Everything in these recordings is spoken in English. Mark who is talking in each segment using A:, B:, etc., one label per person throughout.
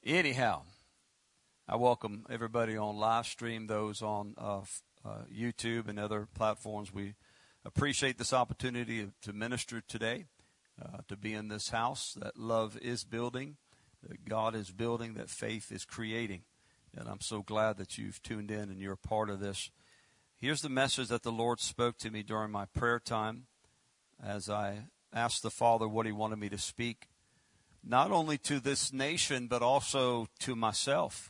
A: Anyhow, I welcome everybody on live stream, those on YouTube and other platforms. We appreciate this opportunity to minister today, to be in this house that love is building, that God is building, that faith is creating. And I'm so glad that you've tuned in and you're a part of this. Here's the message that the Lord spoke to me during my prayer time as I asked the Father what He wanted me to speak, not only to this nation, but also to myself.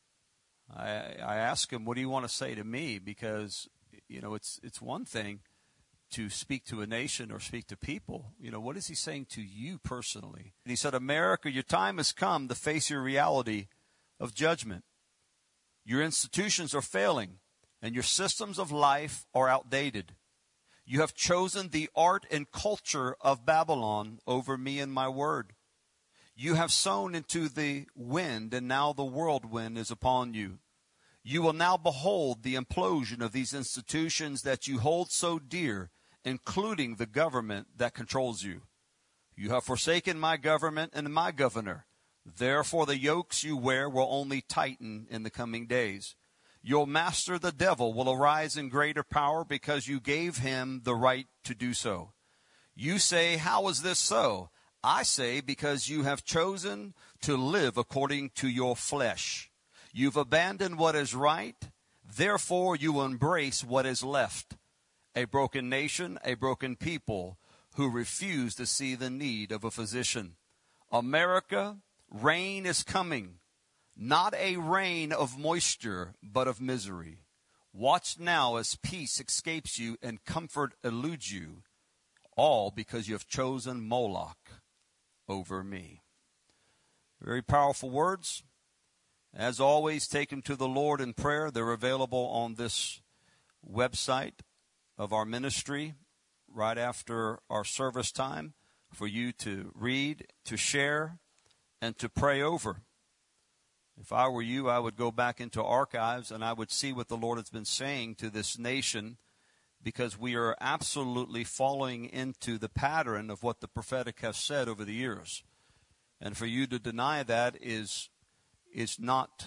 A: I asked Him, what do you want to say to me? Because, it's one thing to speak to a nation or speak to people. What is He saying to you personally? And He said, America, your time has come to face your reality of judgment. Your institutions are failing, and your systems of life are outdated. You have chosen the art and culture of Babylon over me and my word. You have sown into the wind, and now the whirlwind is upon you. You will now behold the implosion of these institutions that you hold so dear, including the government that controls you. You have forsaken my government and my governor. Therefore the yokes you wear will only tighten in the coming days. Your master, the devil, will arise in greater power because you gave him the right to do so. You say, how is this so? I say, because you have chosen to live according to your flesh. You've abandoned what is right. Therefore, you will embrace what is left. A broken nation, a broken people who refuse to see the need of a physician. America, rain is coming. Not a rain of moisture, but of misery. Watch now as peace escapes you and comfort eludes you, all because you have chosen Moloch over me. Very powerful words. As always, take them to the Lord in prayer. They're available on this website of our ministry right after our service time for you to read, to share, and to pray over. If I were you, I would go back into archives and I would see what the Lord has been saying to this nation, because we are absolutely falling into the pattern of what the prophetic has said over the years. And for you to deny that is not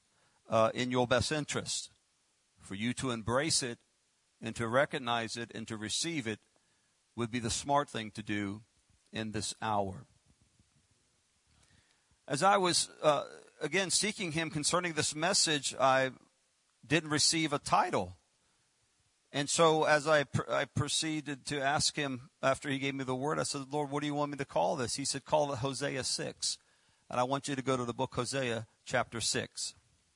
A: in your best interest. For you to embrace it and to recognize it and to receive it would be the smart thing to do in this hour. As I was again seeking Him concerning this message, I didn't receive a title. And so as I proceeded to ask Him after He gave me the word, I said, Lord, what do you want me to call this? He said, call it Hosea 6. And I want you to go to the book Hosea chapter 6.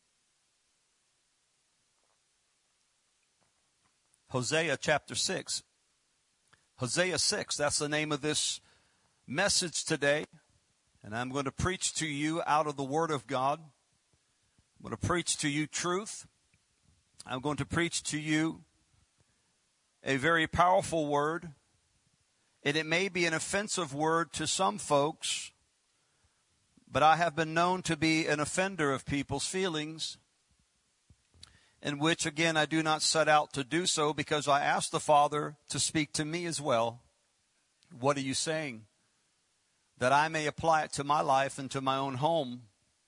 A: Hosea chapter 6. Hosea 6, that's the name of this message today. And I'm going to preach to you out of the Word of God. I'm going to preach to you truth. I'm going to preach to you a very powerful word. And it may be an offensive word to some folks, but I have been known to be an offender of people's feelings, in which, again, I do not set out to do so, because I asked the Father to speak to me as well. What are you saying? That I may apply it to my life and to my own home.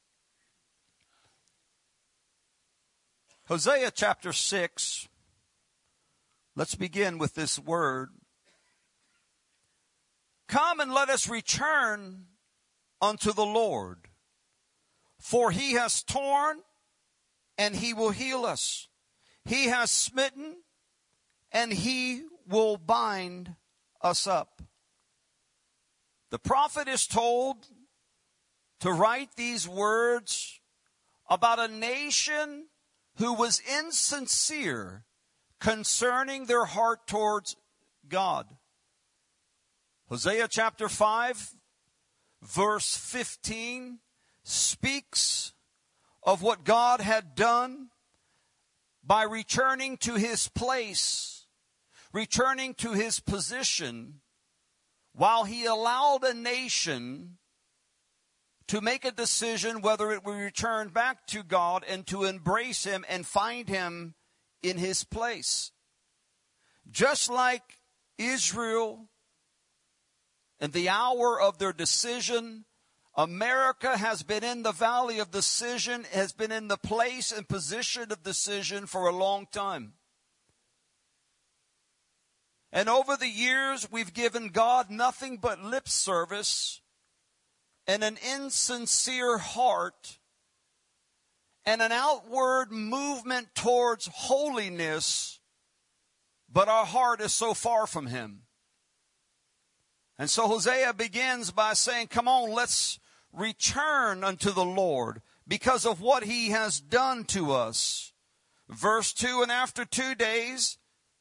A: Hosea chapter 6. Let's begin with this word. Come and let us return unto the Lord, for He has torn and He will heal us. He has smitten and He will bind us up. The prophet is told to write these words about a nation who was insincere concerning their heart towards God. Hosea chapter 5, verse 15 speaks of what God had done by returning to His place, returning to His position, while He allowed a nation to make a decision whether it would return back to God and to embrace Him and find Him in His place. Just like Israel in the hour of their decision America has been in the valley of decision, has been in the place and position of decision for a long time. And over the years, we've given God nothing but lip service and an insincere heart and an outward movement towards holiness, but our heart is so far from Him. And so Hosea begins by saying, come on, let's return unto the Lord because of what He has done to us. Verse 2, and after 2 days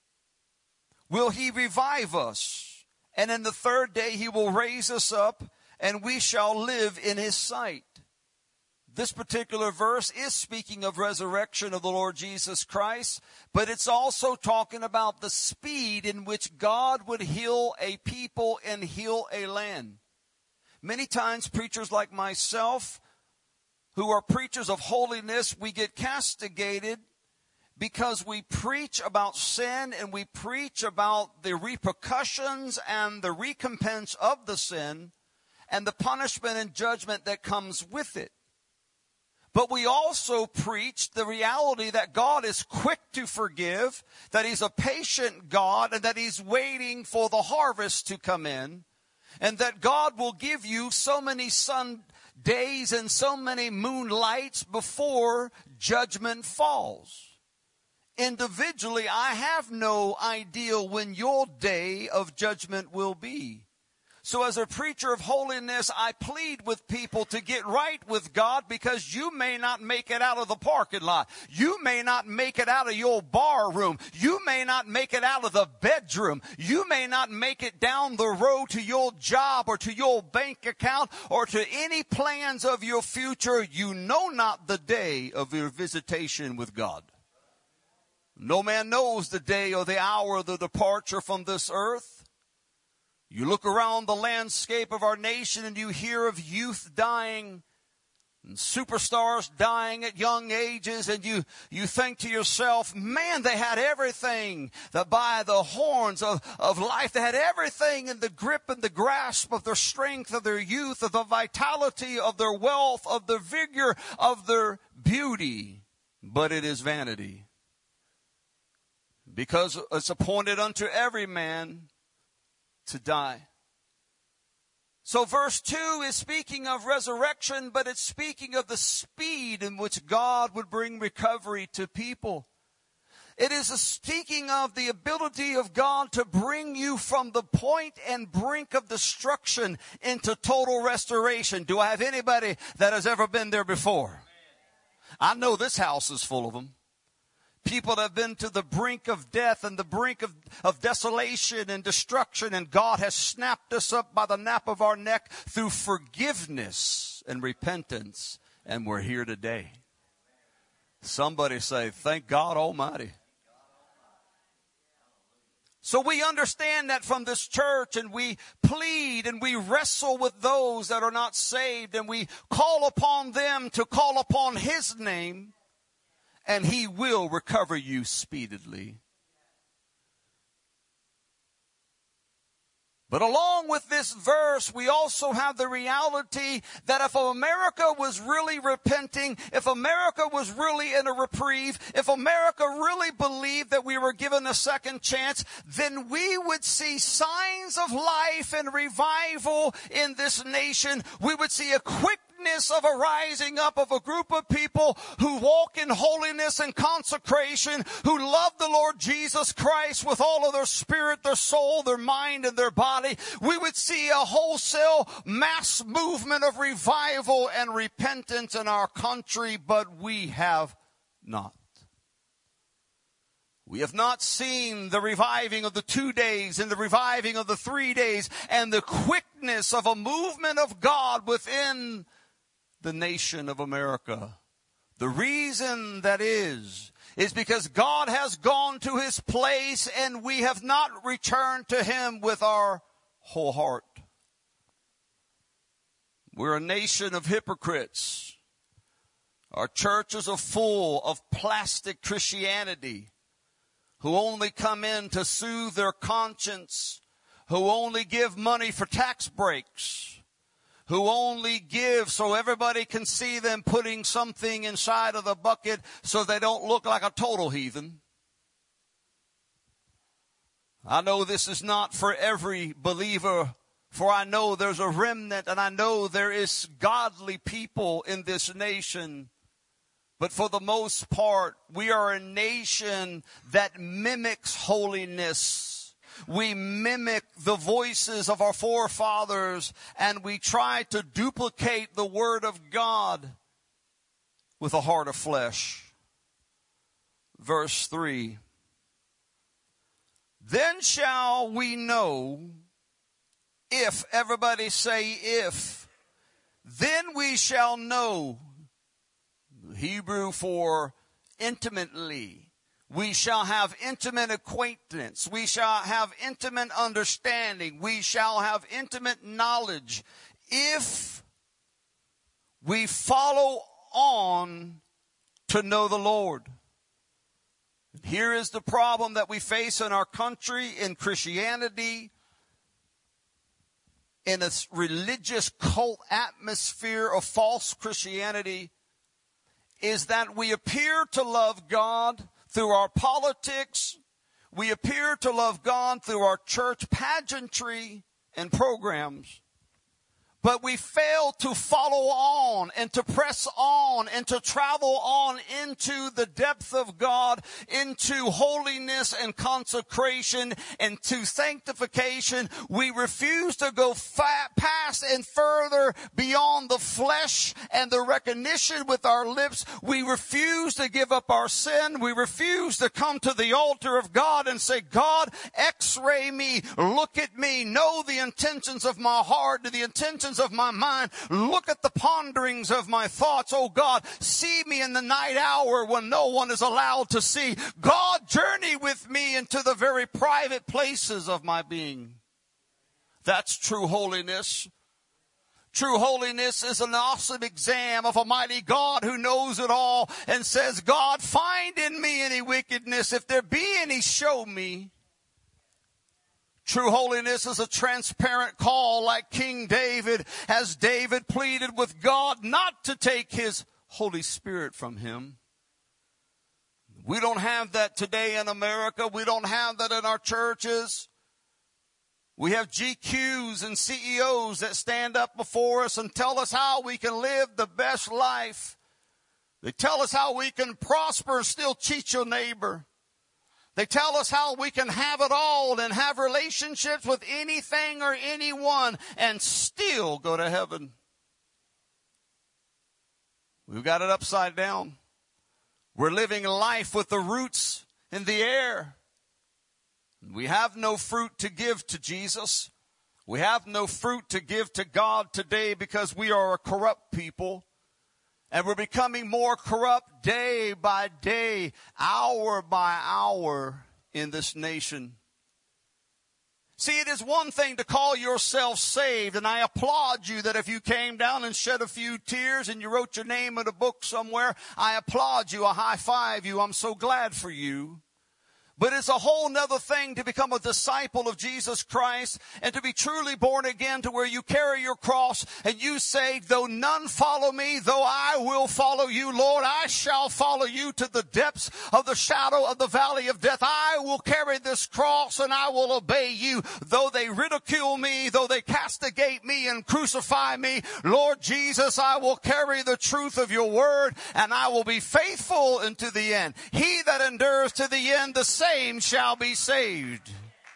A: will He revive us, and in the third day He will raise us up, and we shall live in His sight. This particular verse is speaking of resurrection of the Lord Jesus Christ, but it's also talking about the speed in which God would heal a people and heal a land. Many times preachers like myself, who are preachers of holiness, we get castigated because we preach about sin and we preach about the repercussions and the recompense of the sin and the punishment and judgment that comes with it. But we also preach the reality that God is quick to forgive, that He's a patient God, and that He's waiting for the harvest to come in, and that God will give you so many sun days and so many moonlights before judgment falls. Individually, I have no idea when your day of judgment will be. So as a preacher of holiness, I plead with people to get right with God, because you may not make it out of the parking lot. You may not make it out of your bar room. You may not make it out of the bedroom. You may not make it down the road to your job or to your bank account or to any plans of your future. You know not the day of your visitation with God. No man knows the day or the hour of the departure from this earth. You look around the landscape of our nation and you hear of youth dying and superstars dying at young ages, and you think to yourself, man, they had everything that by the horns of life. They had everything in the grip and the grasp of their strength, of their youth, of the vitality of their wealth, of the vigor of their beauty. But it is vanity, because it's appointed unto every man to die. So verse 2 is speaking of resurrection, but it's speaking of the speed in which God would bring recovery to people. It is speaking of the ability of God to bring you from the point and brink of destruction into total restoration. Do I have anybody that has ever been there before? I know this house is full of them. People that have been to the brink of death and the brink of desolation and destruction, and God has snapped us up by the nape of our neck through forgiveness and repentance, and we're here today. Somebody say, thank God Almighty. So we understand that from this church, and we plead and we wrestle with those that are not saved, and we call upon them to call upon His name, and He will recover you speedily. But along with this verse, we also have the reality that if America was really repenting, if America was really in a reprieve, if America really believed that we were given a second chance, then we would see signs of life and revival in this nation. We would see a quickness of a rising up of a group of people who walk in holiness and consecration, who love the Lord Jesus Christ with all of their spirit, their soul, their mind, and their body. We would see a wholesale mass movement of revival and repentance in our country, but we have not. We have not seen the reviving of the 2 days and the reviving of the 3 days and the quickness of a movement of God within the nation of America. The reason that is because God has gone to His place and we have not returned to Him with our whole heart. We're a nation of hypocrites. Our churches are full of plastic Christianity, who only come in to soothe their conscience, who only give money for tax breaks, who only give so everybody can see them putting something inside of the bucket so they don't look like a total heathen. I know this is not for every believer, for I know there's a remnant and I know there is godly people in this nation. But for the most part, we are a nation that mimics holiness. We mimic the voices of our forefathers, and we try to duplicate the Word of God with a heart of flesh. Verse 3. Then shall we know, if, everybody say if, then we shall know, Hebrew for intimately. We shall have intimate acquaintance. We shall have intimate understanding. We shall have intimate knowledge if we follow on to know the Lord. Here is the problem that we face in our country, in Christianity, in a religious cult atmosphere of false Christianity, is that we appear to love God through our politics. We appear to love God through our church pageantry and programs. But we fail to follow on and to press on and to travel on into the depth of God, into holiness and consecration and to sanctification. We refuse to go past and further beyond the flesh and the recognition with our lips. We refuse to give up our sin. We refuse to come to the altar of God and say, God, x-ray me, look at me, know the intentions of my heart, the intentions of my mind. Look at the ponderings of my thoughts. Oh God, see me in the night hour when no one is allowed to see. God, journey with me into the very private places of my being. That's true holiness. True holiness is an awesome exam of a mighty God who knows it all and says, God, find in me any wickedness. If there be any, show me. True holiness is a transparent call like King David, as David pleaded with God not to take his Holy Spirit from him. We don't have that today in America. We don't have that in our churches. We have GQs and CEOs that stand up before us and tell us how we can live the best life. They tell us how we can prosper and still cheat your neighbor. They tell us how we can have it all and have relationships with anything or anyone and still go to heaven. We've got it upside down. We're living life with the roots in the air. We have no fruit to give to Jesus. We have no fruit to give to God today because we are a corrupt people. And we're becoming more corrupt day by day, hour by hour in this nation. See, it is one thing to call yourself saved, and I applaud you that if you came down and shed a few tears and you wrote your name in a book somewhere, I applaud you, I high five you, I'm so glad for you. But it's a whole nother thing to become a disciple of Jesus Christ and to be truly born again to where you carry your cross and you say, though none follow me, though I will follow you, Lord, I shall follow you to the depths of the shadow of the valley of death. I will carry this cross and I will obey you. Though they ridicule me, though they castigate me and crucify me, Lord Jesus, I will carry the truth of your word and I will be faithful unto the end. He that endures to the end, the same shall be saved.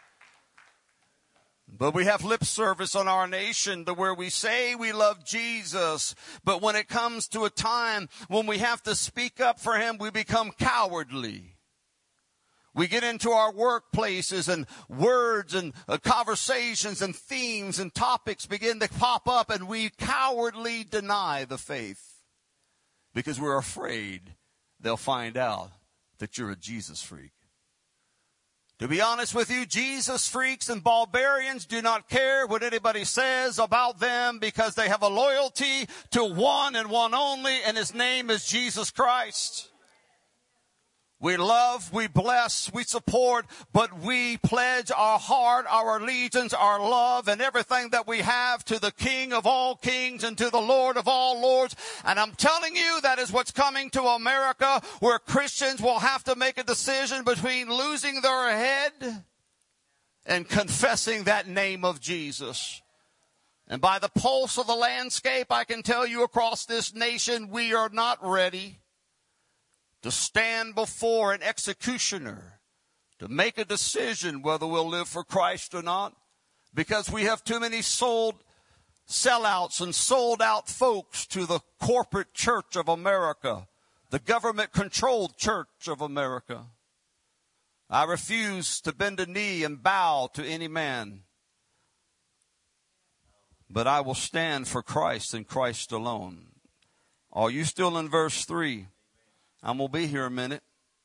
A: But we have lip service on our nation to where we say we love Jesus, but when it comes to a time when we have to speak up for him, we become cowardly. We get into our workplaces and words and conversations and themes and topics begin to pop up and we cowardly deny the faith because we're afraid they'll find out that you're a Jesus freak. To be honest with you, Jesus freaks and barbarians do not care what anybody says about them because they have a loyalty to one and one only, and his name is Jesus Christ. We love, we bless, we support, but we pledge our heart, our allegiance, our love, and everything that we have to the King of all kings and to the Lord of all lords. And I'm telling you, that is what's coming to America, where Christians will have to make a decision between losing their head and confessing that name of Jesus. And by the pulse of the landscape, I can tell you across this nation, we are not ready to stand before an executioner to make a decision whether we'll live for Christ or not, because we have too many sellouts and sold out folks to the corporate church of America, the government-controlled church of America. I refuse to bend a knee and bow to any man, but I will stand for Christ and Christ alone. Are you still in verse 3? I'm going to be here a minute.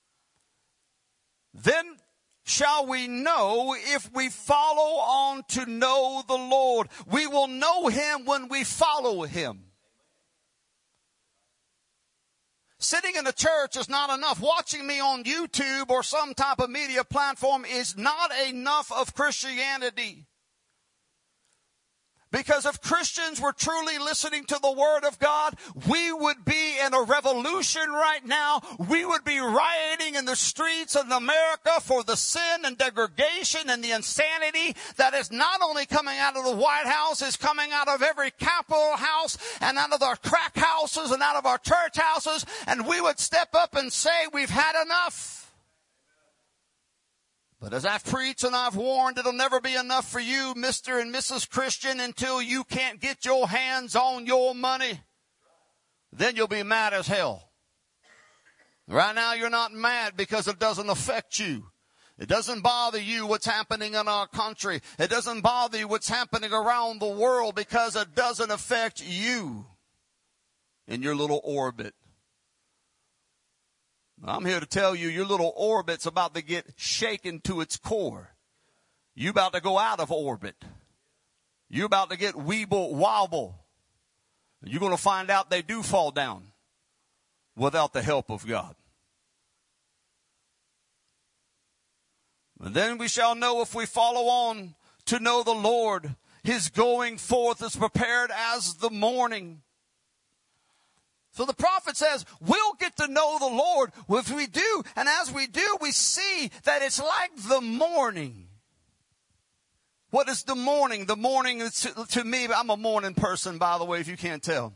A: Then shall we know if we follow on to know the Lord. We will know him when we follow him. Sitting in a church is not enough. Watching me on YouTube or some type of media platform is not enough of Christianity. Because if Christians were truly listening to the Word of God, we would be in a revolution right now. We would be rioting in the streets of America for the sin and degradation and the insanity that is not only coming out of the White House, is coming out of every Capitol house and out of our crack houses and out of our church houses. And we would step up and say, we've had enough. But as I've preached and I've warned, it'll never be enough for you, Mr. and Mrs. Christian, until you can't get your hands on your money. Then you'll be mad as hell. Right now you're not mad because it doesn't affect you. It doesn't bother you what's happening in our country. It doesn't bother you what's happening around the world because it doesn't affect you in your little orbit. I'm here to tell you, your little orbit's about to get shaken to its core. You're about to go out of orbit. You're about to get weeble wobble. You're going to find out they do fall down without the help of God. And then we shall know if we follow on to know the Lord. His going forth is prepared as the morning. So the prophet says, we'll get to know the Lord if we do. And as we do, we see that it's like the morning. What is the morning? The morning is to me, I'm a morning person, by the way, if you can't tell.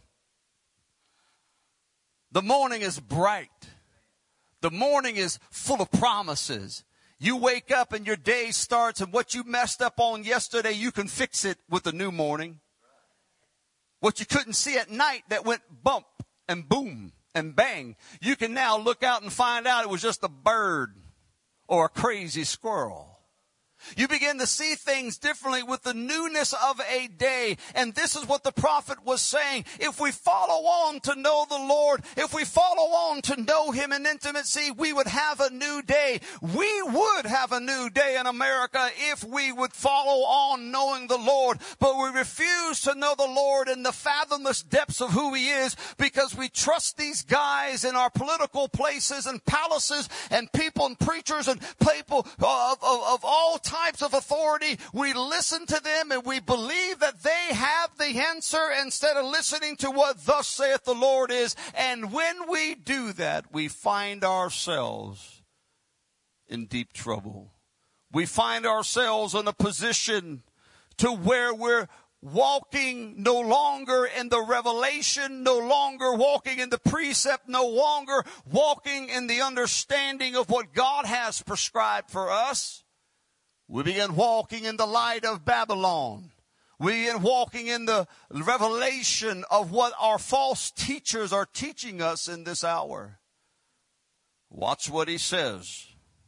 A: The morning is bright. The morning is full of promises. You wake up and your day starts, and what you messed up on yesterday, you can fix it with a new morning. What you couldn't see at night that went bump and boom and bang, you can now look out and find out it was just a bird or a crazy squirrel. You begin to see things differently with the newness of a day. And this is what the prophet was saying. If we follow on to know the Lord, if we follow on to know him in intimacy, we would have a new day. We would have a new day in America if we would follow on knowing the Lord. But we refuse to know the Lord in the fathomless depths of who he is because we trust these guys in our political places and palaces and people and preachers and people of all types of authority. We listen to them and we believe that they have the answer instead of listening to what thus saith the Lord is. And when we do that, we find ourselves in deep trouble. We find ourselves in a position to where we're walking no longer in the revelation, no longer walking in the precept, no longer walking in the understanding of what God has prescribed for us. We begin walking in the light of Babylon. We begin walking in the revelation of what our false teachers are teaching us in this hour. Watch what he says.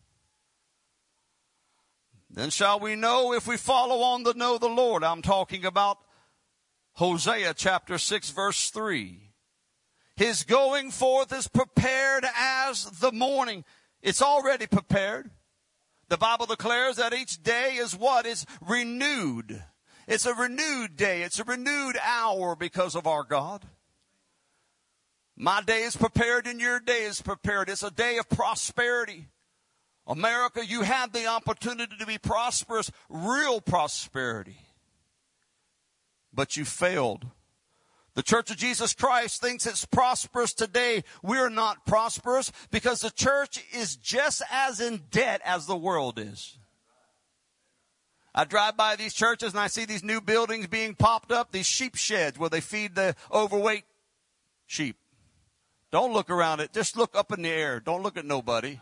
A: Then shall we know if we follow on to know the Lord. I'm talking about Hosea chapter 6 verse 3. His going forth is prepared as the morning. It's already prepared. The Bible declares that each day is what? Is renewed. It's a renewed day. It's a renewed hour because of our God. My day is prepared and your day is prepared. It's a day of prosperity. America, you had the opportunity to be prosperous, real prosperity. But you failed. The Church of Jesus Christ thinks it's prosperous today. We're not prosperous because the church is just as in debt as the world is. I drive by these churches and I see these new buildings being popped up, these sheep sheds where they feed the overweight sheep. Don't look around it. Just look up in the air. Don't look at nobody.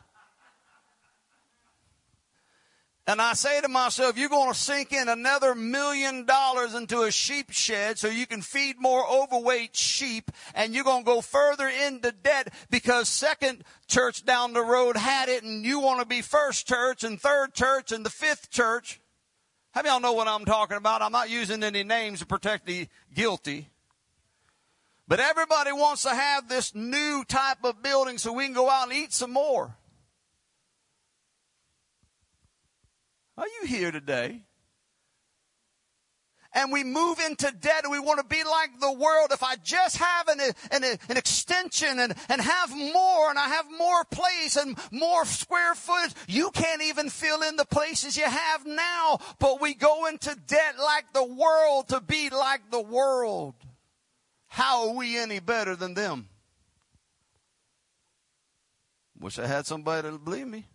A: And I say to myself, you're going to sink in another $1 million into a sheep shed so you can feed more overweight sheep, and you're going to go further into debt because second church down the road had it, and you want to be first church and third church and the fifth church. How many of y'all know what I'm talking about? I'm not using any names to protect the guilty. But everybody wants to have this new type of building so we can go out and eat some more. Are you here today? And we move into debt and we want to be like the world. If I just have an extension and have more and I have more place and more square footage, you can't even fill in the places you have now. But we go into debt like the world to be like the world. How are we any better than them? Wish I had somebody to believe me.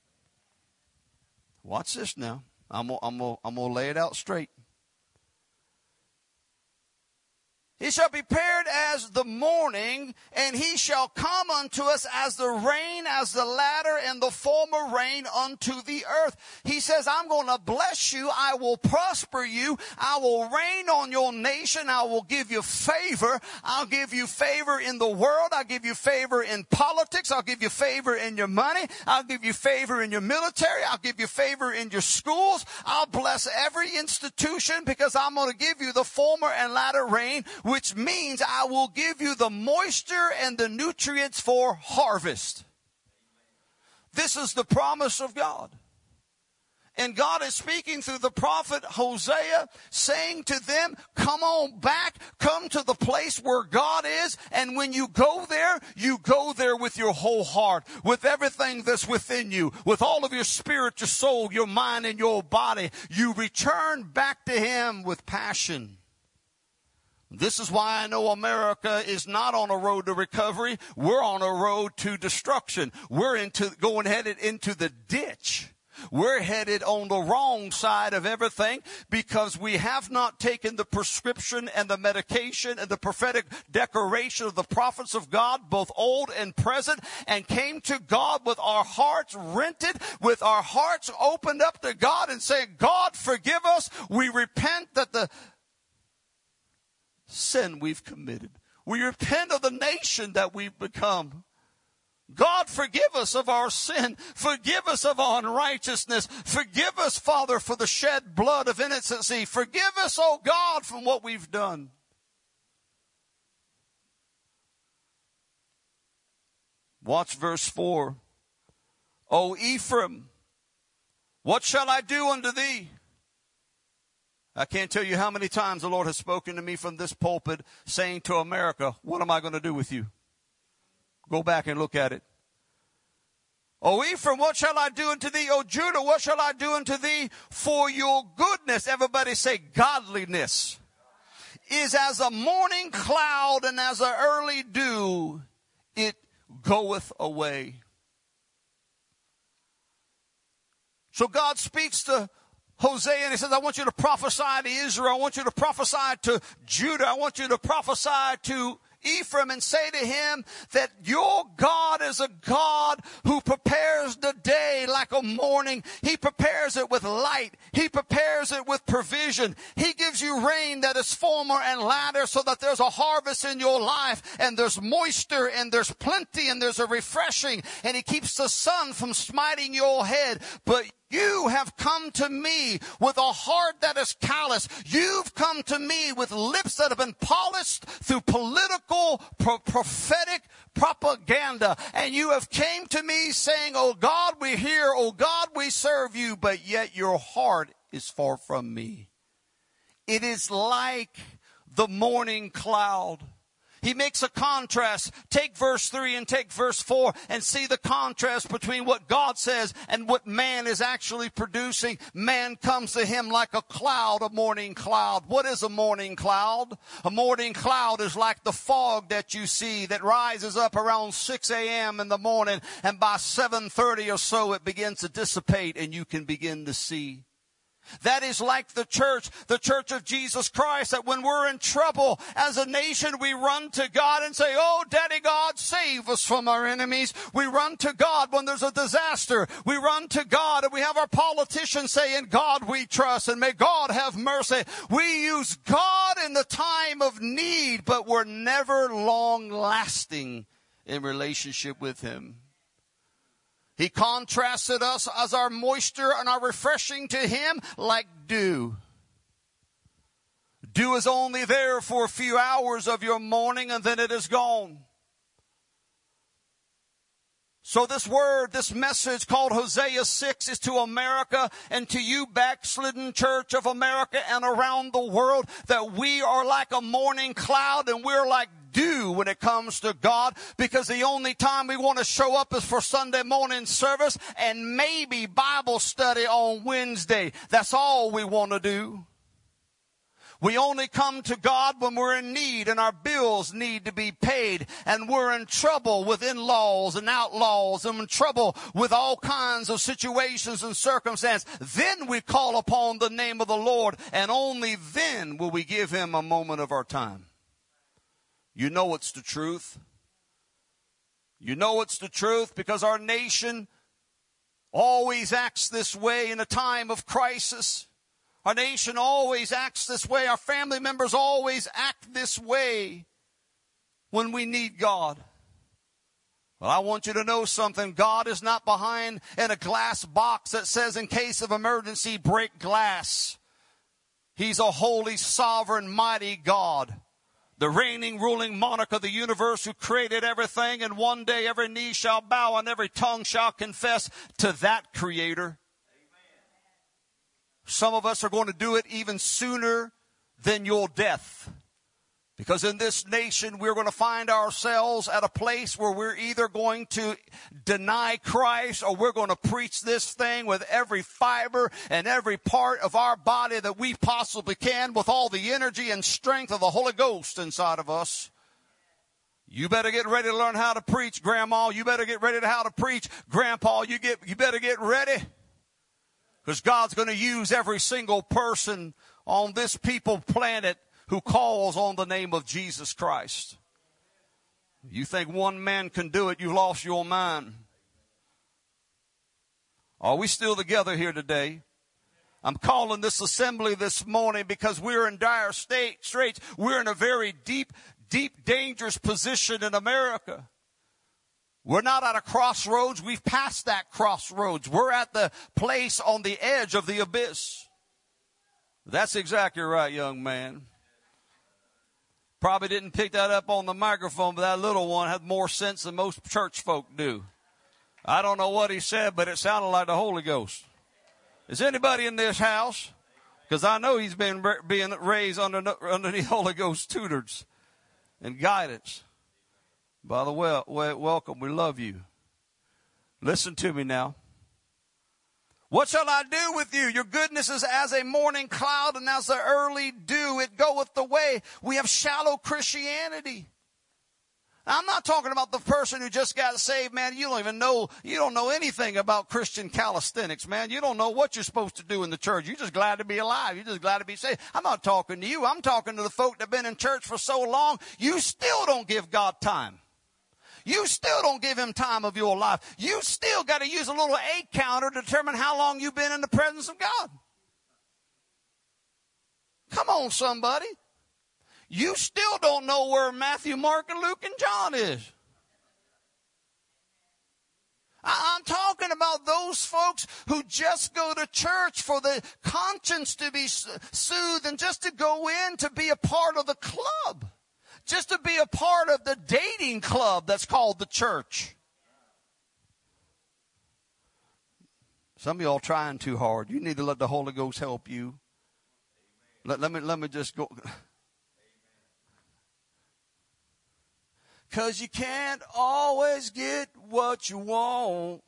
A: Watch this now. I'm gonna lay it out straight. He shall be prepared as the morning, and he shall come unto us as the rain, as the latter and the former rain unto the earth. He says, I'm going to bless you. I will prosper you. I will reign on your nation. I will give you favor. I'll give you favor in the world. I'll give you favor in politics. I'll give you favor in your money. I'll give you favor in your military. I'll give you favor in your schools. I'll bless every institution because I'm going to give you the former and latter rain, which means I will give you the moisture and the nutrients for harvest. This is the promise of God. And God is speaking through the prophet Hosea, saying to them, come on back, come to the place where God is. And when you go there with your whole heart, with everything that's within you, with all of your spirit, your soul, your mind, and your body. You return back to Him with passion. This is why I know America is not on a road to recovery. We're on a road to destruction. We're headed into the ditch. We're headed on the wrong side of everything because we have not taken the prescription and the medication and the prophetic declaration of the prophets of God, both old and present, and came to God with our hearts rented, with our hearts opened up to God and saying, God, forgive us. We repent that the sin we've committed. We repent of the nation that we've become. God, forgive us of our sin. Forgive us of our unrighteousness. Forgive us, Father, for the shed blood of innocency. Forgive us, oh God, from what we've done. Watch verse 4. O Ephraim, what shall I do unto thee? I can't tell you how many times the Lord has spoken to me from this pulpit saying to America, what am I going to do with you? Go back and look at it. O Ephraim, what shall I do unto thee? O Judah, what shall I do unto thee? For your goodness, everybody say godliness, is as a morning cloud and as an early dew, it goeth away. So God speaks to Hosea, and he says, I want you to prophesy to Israel. I want you to prophesy to Judah. I want you to prophesy to Ephraim and say to him that your God is a God who prepares the day like a morning. He prepares it with light. He prepares it with provision. He gives you rain that is former and latter so that there's a harvest in your life and there's moisture and there's plenty and there's a refreshing, and he keeps the sun from smiting your head. But you have come to me with a heart that is callous. You've come to me with lips that have been polished through political, prophetic propaganda. And you have came to me saying, oh God, we hear, oh God, we serve you, but yet your heart is far from me. It is like the morning cloud. he makes a contrast. Take verse 3 and take verse 4 and see the contrast between what God says and what man is actually producing. Man comes to him like a cloud, a morning cloud. What is a morning cloud? A morning cloud is like the fog that you see that rises up around 6 a.m. in the morning, and by 7:30 or so it begins to dissipate and you can begin to see. That is like the church of Jesus Christ, that when we're in trouble as a nation, we run to God and say, oh, Daddy God, save us from our enemies. We run to God when there's a disaster. We run to God, and we have our politicians saying, God we trust, and may God have mercy. We use God in the time of need, but we're never long lasting in relationship with him. He contrasted us as our moisture and our refreshing to him like dew. Dew is only there for a few hours of your morning and then it is gone. So this word, this message called Hosea 6 is to America and to you, backslidden church of America and around the world, that we are like a morning cloud and we're like dew when it comes to God, because the only time we want to show up is for Sunday morning service and maybe Bible study on Wednesday. That's all we want to do. We only come to God when we're in need and our bills need to be paid and we're in trouble with in-laws and outlaws and in trouble with all kinds of situations and circumstances. Then we call upon the name of the Lord, and only then will we give him a moment of our time. You know it's the truth. You know it's the truth because our nation always acts this way in a time of crisis. Our nation always acts this way. Our family members always act this way when we need God. Well, I want you to know something. God is not behind in a glass box that says, in case of emergency, break glass. He's a holy, sovereign, mighty God. The reigning, ruling monarch of the universe who created everything, and one day every knee shall bow and every tongue shall confess to that creator. Amen. Some of us are going to do it even sooner than your death. Because in this nation, we're going to find ourselves at a place where we're either going to deny Christ or we're going to preach this thing with every fiber and every part of our body that we possibly can, with all the energy and strength of the Holy Ghost inside of us. You better get ready to learn how to preach, Grandma. You better get ready to how to preach, Grandpa. You better get ready. Because God's going to use every single person on this people planet who calls on the name of Jesus Christ. You think one man can do it, you've lost your mind. Are we still together here today? I'm calling this assembly this morning because we're in dire straits. We're in a very deep, dangerous position in America. We're not at a crossroads. We've passed that crossroads. We're at the place on the edge of the abyss. That's exactly right, young man. Probably didn't pick that up on the microphone, but that little one had more sense than most church folk do. I don't know what he said, but it sounded like the Holy Ghost. Is anybody in this house? Because I know he's been being raised underneath Holy Ghost tutors and guidance. By the way, welcome. We love you. Listen to me now. What shall I do with you? Your goodness is as a morning cloud and as the early dew. It goeth away. We have shallow Christianity. Now, I'm not talking about the person who just got saved, man. You don't know anything about Christian calisthenics, man. You don't know what you're supposed to do in the church. You're just glad to be alive. You're just glad to be saved. I'm not talking to you. I'm talking to the folk that have been in church for so long, you still don't give God time. You still don't give him time of your life. You still got to use a little 8 counter to determine how long you've been in the presence of God. Come on, somebody. You still don't know where Matthew, Mark, and Luke, and John is. I'm talking about those folks who just go to church for the conscience to be soothed and just to go in to be a part of the club. Just to be a part of the dating club that's called the church. Some of y'all trying too hard. You need to let the Holy Ghost help you. Let me just go. 'Cause you can't always get what you want.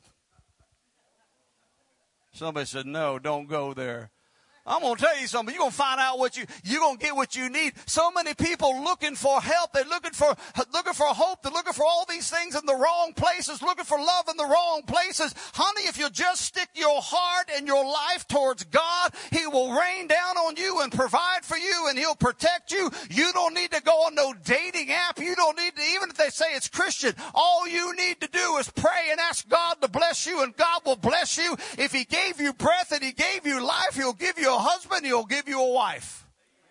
A: Somebody said, no, don't go there. I'm going to tell you something. You're going to find out you're going to get what you need. So many people looking for help. They're looking for hope. They're looking for all these things in the wrong places, looking for love in the wrong places. Honey, if you just stick your heart and your life towards God, He will rain down on you and provide for you, and He'll protect you. You don't need to go on no dating app. You don't need to, even if they say it's Christian, all you need to do is pray and ask God to bless you, and God will bless you. If He gave you breath and He gave you life, He'll give you a husband, He'll give you a wife.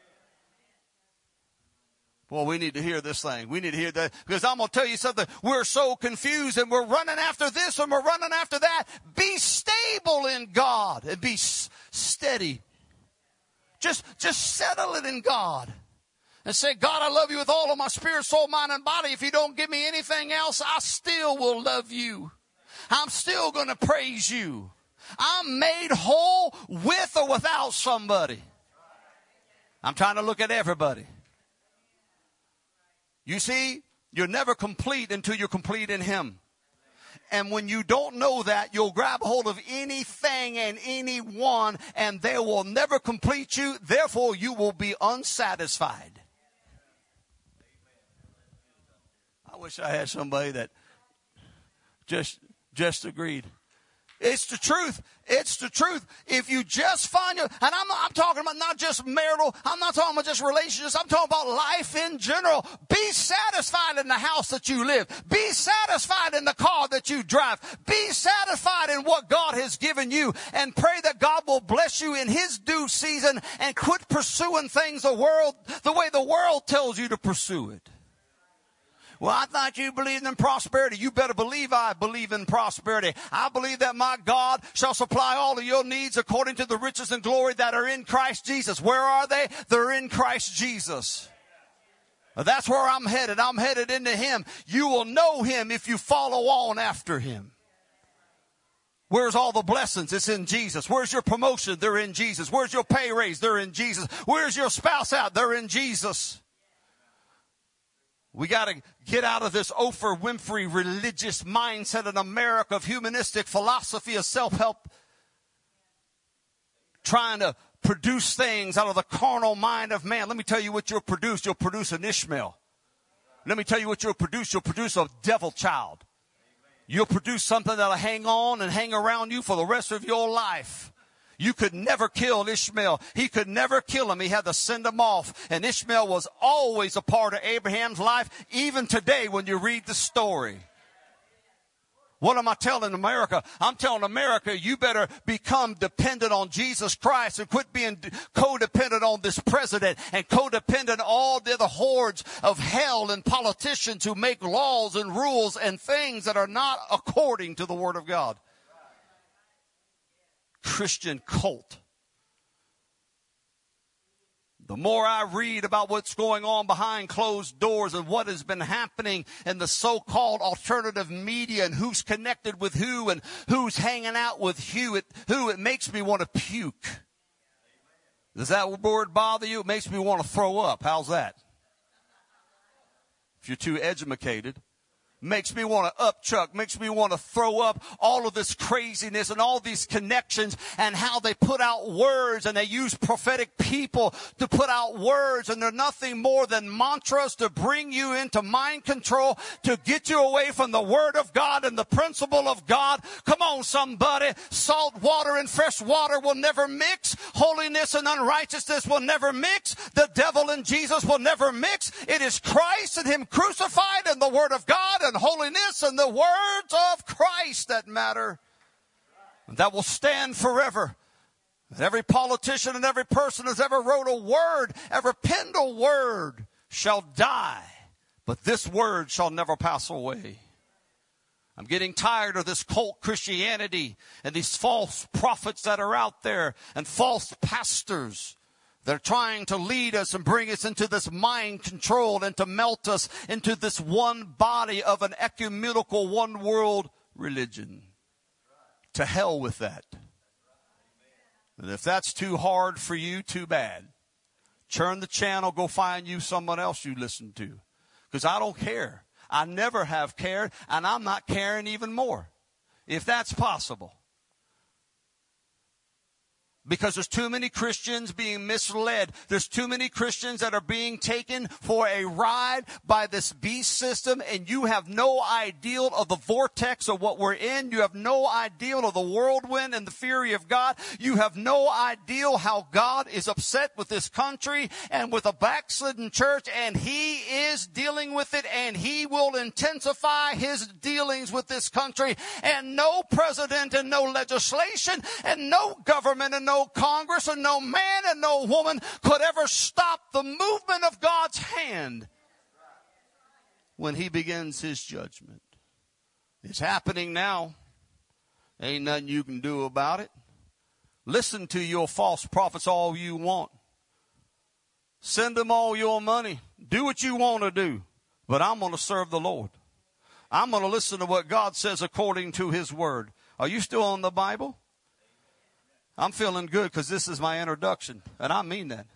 A: Well, we need to hear this thing. We need to hear that, because I'm going to tell you something. We're so confused, and we're running after this and we're running after that. Be stable in God and be steady. Just settle it in God and say, God, I love you with all of my spirit, soul, mind, and body. If you don't give me anything else, I still will love you. I'm still going to praise you. I'm made whole with or without somebody. I'm trying to look at everybody. You see, you're never complete until you're complete in Him. And when you don't know that, you'll grab hold of anything and anyone, and they will never complete you. Therefore, you will be unsatisfied. I wish I had somebody that just agreed. It's the truth. It's the truth. If you just find and I'm talking about not just marital, I'm not talking about just relationships, I'm talking about life in general. Be satisfied in the house that you live. Be satisfied in the car that you drive. Be satisfied in what God has given you, and pray that God will bless you in His due season, and quit pursuing things the way the world tells you to pursue it. Well, I thought you believed in prosperity. You better believe I believe in prosperity. I believe that my God shall supply all of your needs according to the riches and glory that are in Christ Jesus. Where are they? They're in Christ Jesus. That's where I'm headed. I'm headed into Him. You will know Him if you follow on after Him. Where's all the blessings? It's in Jesus. Where's your promotion? They're in Jesus. Where's your pay raise? They're in Jesus. Where's your spouse at? They're in Jesus. We got to get out of this Oprah Winfrey religious mindset in America of humanistic philosophy of self-help, trying to produce things out of the carnal mind of man. Let me tell you what you'll produce. You'll produce an Ishmael. Let me tell you what you'll produce. You'll produce a devil child. You'll produce something that'll hang on and hang around you for the rest of your life. You could never kill Ishmael. He could never kill him. He had to send him off. And Ishmael was always a part of Abraham's life, even today when you read the story. What am I telling America? I'm telling America, you better become dependent on Jesus Christ and quit being codependent on this president and codependent on all the other hordes of hell and politicians who make laws and rules and things that are not according to the Word of God. Christian cult. The more I read about what's going on behind closed doors and what has been happening in the so-called alternative media and who's connected with who and who's hanging out with who, it makes me want to puke. Does that word bother you? It makes me want to throw up. How's that? If you're too educated. Makes me want to upchuck, makes me want to throw up all of this craziness and all these connections and how they put out words, and they use prophetic people to put out words, and they're nothing more than mantras to bring you into mind control, to get you away from the Word of God and the principle of God. Come on, somebody. Salt water and fresh water will never mix. Holiness and unrighteousness will never mix. The devil and Jesus will never mix. It is Christ and Him crucified and the Word of God and holiness and the words of Christ that matter, and that will stand forever. And every politician and every person that's ever wrote a word, ever penned a word, shall die, but this word shall never pass away. I'm getting tired of this cult Christianity and these false prophets that are out there and false pastors. They're trying to lead us and bring us into this mind control and to melt us into this one body of an ecumenical one world religion. To hell with that. And if that's too hard for you, too bad. Turn the channel, go find you someone else you listen to. Because I don't care. I never have cared, and I'm not caring even more, if that's possible. Because there's too many Christians being misled. There's too many Christians that are being taken for a ride by this beast system, and you have no idea of the vortex of what we're in. You have no idea of the whirlwind and the fury of God. You have no idea how God is upset with this country and with a backslidden church, and He is dealing with it, and He will intensify His dealings with this country. And no president and no legislation and no government and no Congress and no man and no woman could ever stop the movement of God's hand when He begins His judgment. It's happening now. Ain't nothing you can do about it. Listen to your false prophets all you want. Send them all your money. Do what you want to do. But I'm going to serve the Lord. I'm going to listen to what God says according to His word. Are you still on the Bible? I'm feeling good because this is my introduction, and I mean that.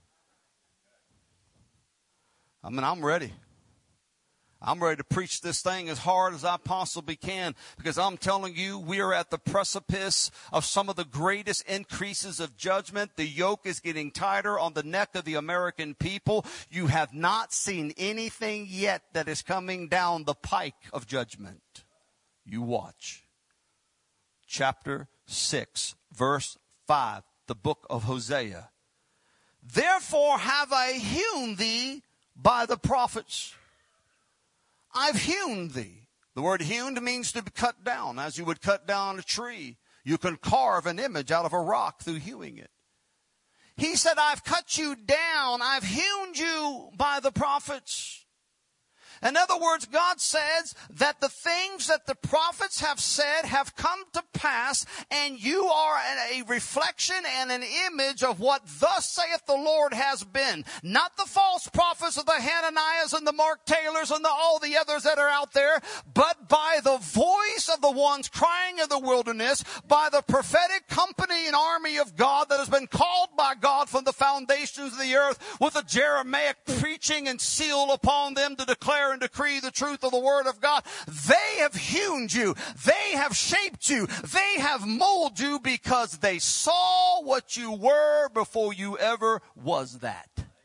A: I'm ready. I'm ready to preach this thing as hard as I possibly can, because I'm telling you, we are at the precipice of some of the greatest increases of judgment. The yoke is getting tighter on the neck of the American people. You have not seen anything yet that is coming down the pike of judgment. You watch. Chapter 6. Verse 5, the book of Hosea. Therefore have I hewn thee by the prophets. I've hewn thee. The word hewn means to be cut down, as you would cut down a tree. You can carve an image out of a rock through hewing it. He said, I've cut you down. I've hewn you by the prophets. In other words, God says that the things that the prophets have said have come to pass, and you are a reflection and an image of what thus saith the Lord has been. Not the false prophets of the Hananiahs and the Mark Taylors and all the others that are out there, but by the voice of the ones crying in the wilderness, by the prophetic company and army of God that has been called by God from the foundations of the earth, with a Jeremiah preaching and seal upon them to declare and decree the truth of the word of God. They have hewn you. They have shaped you. They have molded you because they saw what you were before you ever was that.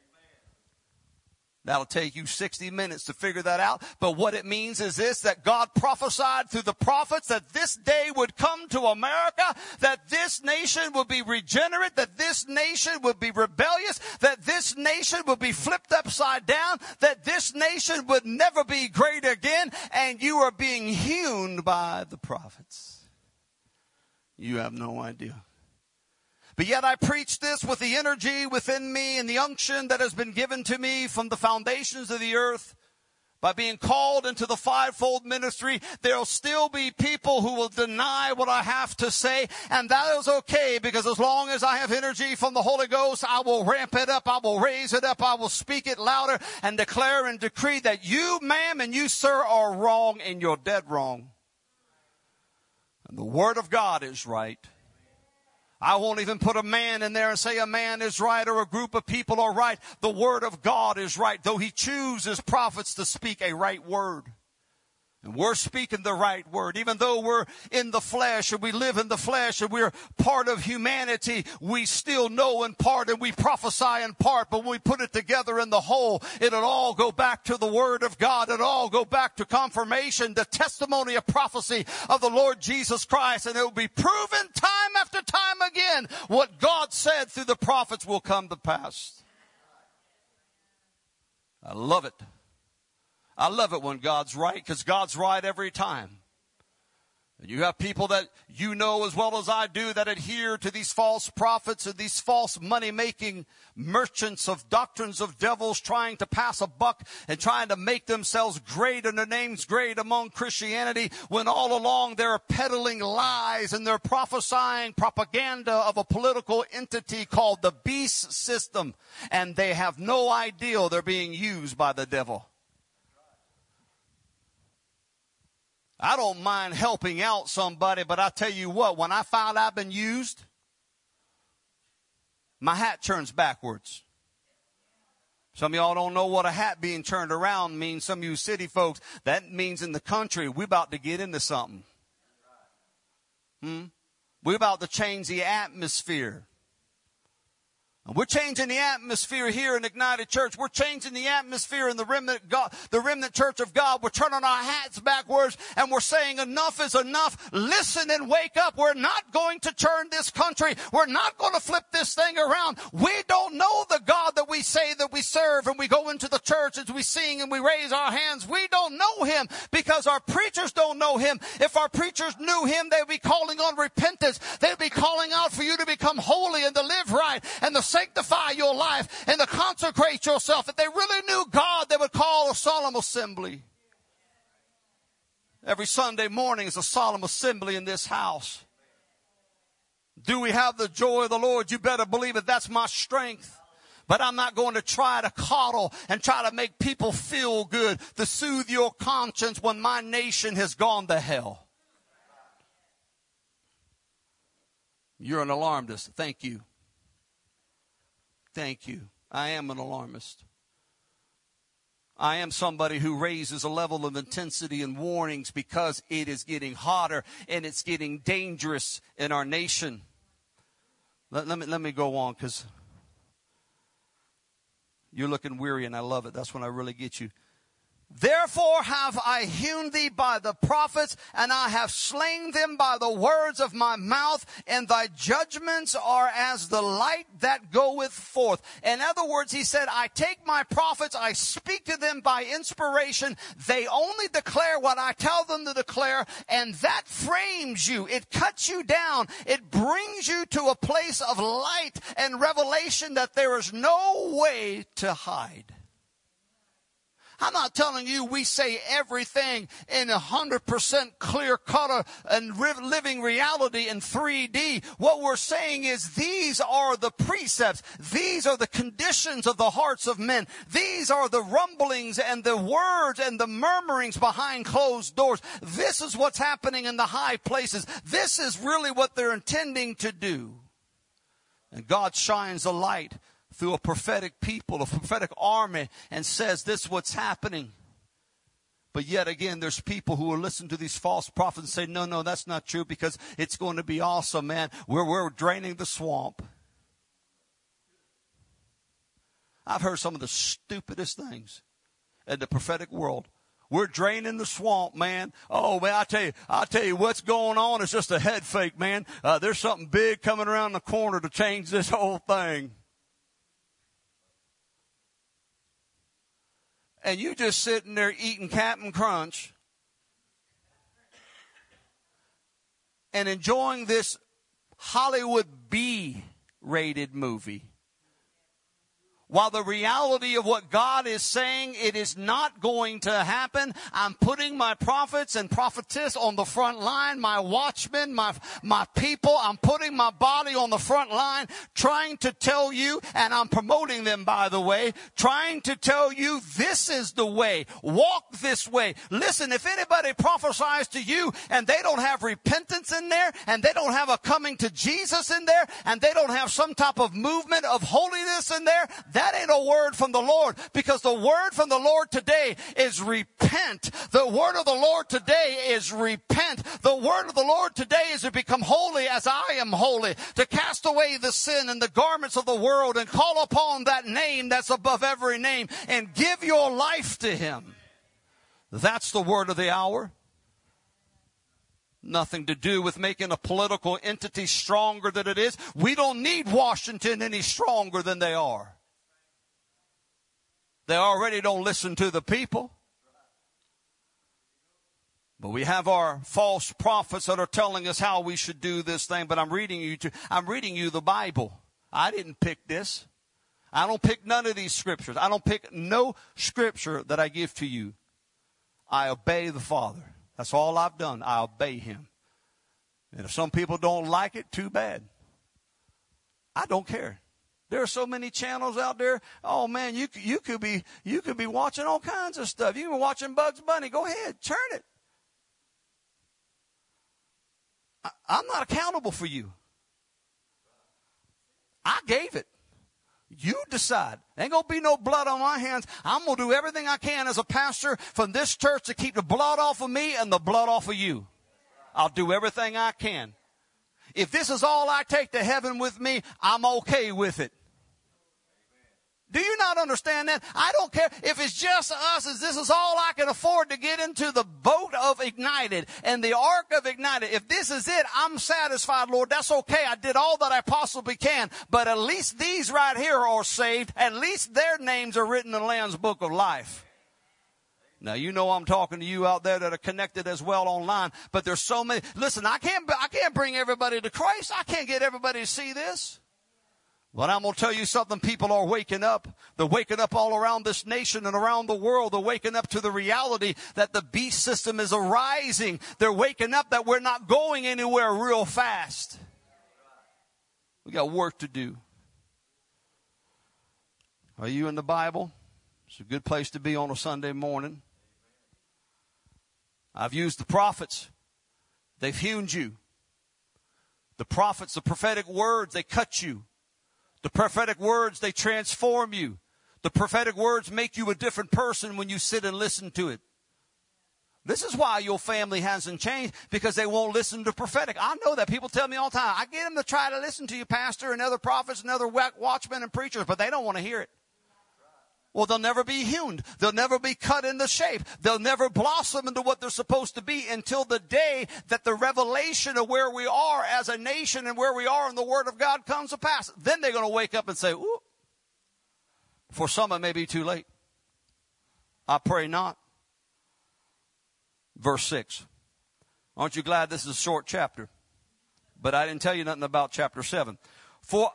A: That'll take you 60 minutes to figure that out. But what it means is this, that God prophesied through the prophets that this day would come to America, that this nation would be regenerate, that this nation would be rebellious, that this nation would be flipped upside down, that this nation would never be great again, and you are being hewn by the prophets. You have no idea. But yet I preach this with the energy within me and the unction that has been given to me from the foundations of the earth. By being called into the fivefold ministry, there will still be people who will deny what I have to say. And that is okay, because as long as I have energy from the Holy Ghost, I will ramp it up. I will raise it up. I will speak it louder and declare and decree that you, ma'am, and you, sir, are wrong, and you're dead wrong. And the word of God is right. I won't even put a man in there and say a man is right or a group of people are right. The word of God is right, though He chooses prophets to speak a right word. And we're speaking the right word. Even though we're in the flesh and we live in the flesh and we're part of humanity, we still know in part and we prophesy in part. But when we put it together in the whole, it'll all go back to the word of God. It'll all go back to confirmation, the testimony of prophecy of the Lord Jesus Christ. And it will be proven time after time again. What God said through the prophets will come to pass. I love it. I love it when God's right, because God's right every time. And you have people that you know as well as I do that adhere to these false prophets and these false money-making merchants of doctrines of devils, trying to pass a buck and trying to make themselves great and their names great among Christianity, when all along they're peddling lies and they're prophesying propaganda of a political entity called the beast system. And they have no idea they're being used by the devil. I don't mind helping out somebody, but I tell you what, when I find I've been used, my hat turns backwards. Some of y'all don't know what a hat being turned around means. Some of you city folks, that means in the country, we're about to get into something. We're about to change the atmosphere. And we're changing the atmosphere here in Ignited Church. We're changing the atmosphere in the remnant church of God. We're turning our hats backwards and we're saying enough is enough. Listen and wake up. We're not going to turn this country. We're not going to flip this thing around. We don't know the God that we say that we serve, and we go into the church as we sing and we raise our hands. We don't know him because our preachers don't know him. If our preachers knew him, they'd be calling on repentance. They'd be calling out for you to become holy and to live right and to sanctify your life and to consecrate yourself. If they really knew God, they would call a solemn assembly. Every Sunday morning is a solemn assembly in this house. Do we have the joy of the Lord? You better believe it. That's my strength. But I'm not going to try to coddle and try to make people feel good to soothe your conscience when my nation has gone to hell. You're an alarmist. Thank you. Thank you. I am an alarmist. I am somebody who raises a level of intensity and warnings because it is getting hotter and it's getting dangerous in our nation. Let me go on because you're looking weary and I love it. That's when I really get you. Therefore have I hewn thee by the prophets, and I have slain them by the words of my mouth, and thy judgments are as the light that goeth forth. In other words, he said, I take my prophets, I speak to them by inspiration. They only declare what I tell them to declare, and that frames you. It cuts you down. It brings you to a place of light and revelation that there is no way to hide. I'm not telling you we say everything in 100% clear cut and living reality in 3D. What we're saying is these are the precepts. These are the conditions of the hearts of men. These are the rumblings and the words and the murmurings behind closed doors. This is what's happening in the high places. This is really what they're intending to do. And God shines a light through a prophetic people, a prophetic army, and says this is what's happening. But yet again, there's people who will listen to these false prophets and say, no, that's not true because it's going to be awesome, man. We're draining the swamp. I've heard some of the stupidest things in the prophetic world. We're draining the swamp, man. Oh, man, I'll tell you what's going on. It's just a head fake, man. There's something big coming around the corner to change this whole thing. And you just sitting there eating Captain Crunch and enjoying this Hollywood B-rated movie. While the reality of what God is saying, it is not going to happen. I'm putting my prophets and prophetess on the front line, my watchmen, my people. I'm putting my body on the front line, trying to tell you, and I'm promoting them, by the way, trying to tell you this is the way. Walk this way. Listen, if anybody prophesies to you and they don't have repentance in there, and they don't have a coming to Jesus in there, and they don't have some type of movement of holiness in there, that ain't a word from the Lord, because the word from the Lord today is repent. The word of the Lord today is repent. The word of the Lord today is to become holy as I am holy, to cast away the sin and the garments of the world and call upon that name that's above every name and give your life to him. That's the word of the hour. Nothing to do with making a political entity stronger than it is. We don't need Washington any stronger than they are. They already don't listen to the people. But we have our false prophets that are telling us how we should do this thing. But I'm reading you the Bible. I didn't pick this. I don't pick none of these scriptures. I don't pick no scripture that I give to you. I obey the Father. That's all I've done. I obey him. And if some people don't like it, too bad. I don't care. There are so many channels out there. Oh man, you could be watching all kinds of stuff. You can be watching Bugs Bunny. Go ahead, turn it. I'm not accountable for you. I gave it. You decide. Ain't going to be no blood on my hands. I'm going to do everything I can as a pastor from this church to keep the blood off of me and the blood off of you. I'll do everything I can. If this is all I take to heaven with me, I'm okay with it. Do you not understand that? I don't care if it's just us, as this is all I can afford to get into the boat of Ignited and the ark of Ignited. If this is it, I'm satisfied, Lord. That's okay. I did all that I possibly can. But at least these right here are saved. At least their names are written in the Lamb's book of life. Now, you know I'm talking to you out there that are connected as well online. But there's so many. Listen, I can't bring everybody to Christ. I can't get everybody to see this. But I'm going to tell you something. People are waking up. They're waking up all around this nation and around the world. They're waking up to the reality that the beast system is arising. They're waking up that we're not going anywhere real fast. We got work to do. Are you in the Bible? It's a good place to be on a Sunday morning. I've used the prophets. They've hewn you. The prophets, the prophetic words, they cut you. The prophetic words, they transform you. The prophetic words make you a different person when you sit and listen to it. This is why your family hasn't changed, because they won't listen to prophetic. I know that. People tell me all the time, I get them to try to listen to you, pastor, and other prophets and other watchmen and preachers, but they don't want to hear it. Well, they'll never be hewn. They'll never be cut into shape. They'll never blossom into what they're supposed to be until the day that the revelation of where we are as a nation and where we are in the Word of God comes to pass. Then they're going to wake up and say, ooh. For some, it may be too late. I pray not. Verse 6. Aren't you glad this is a short chapter? But I didn't tell you nothing about chapter 7. For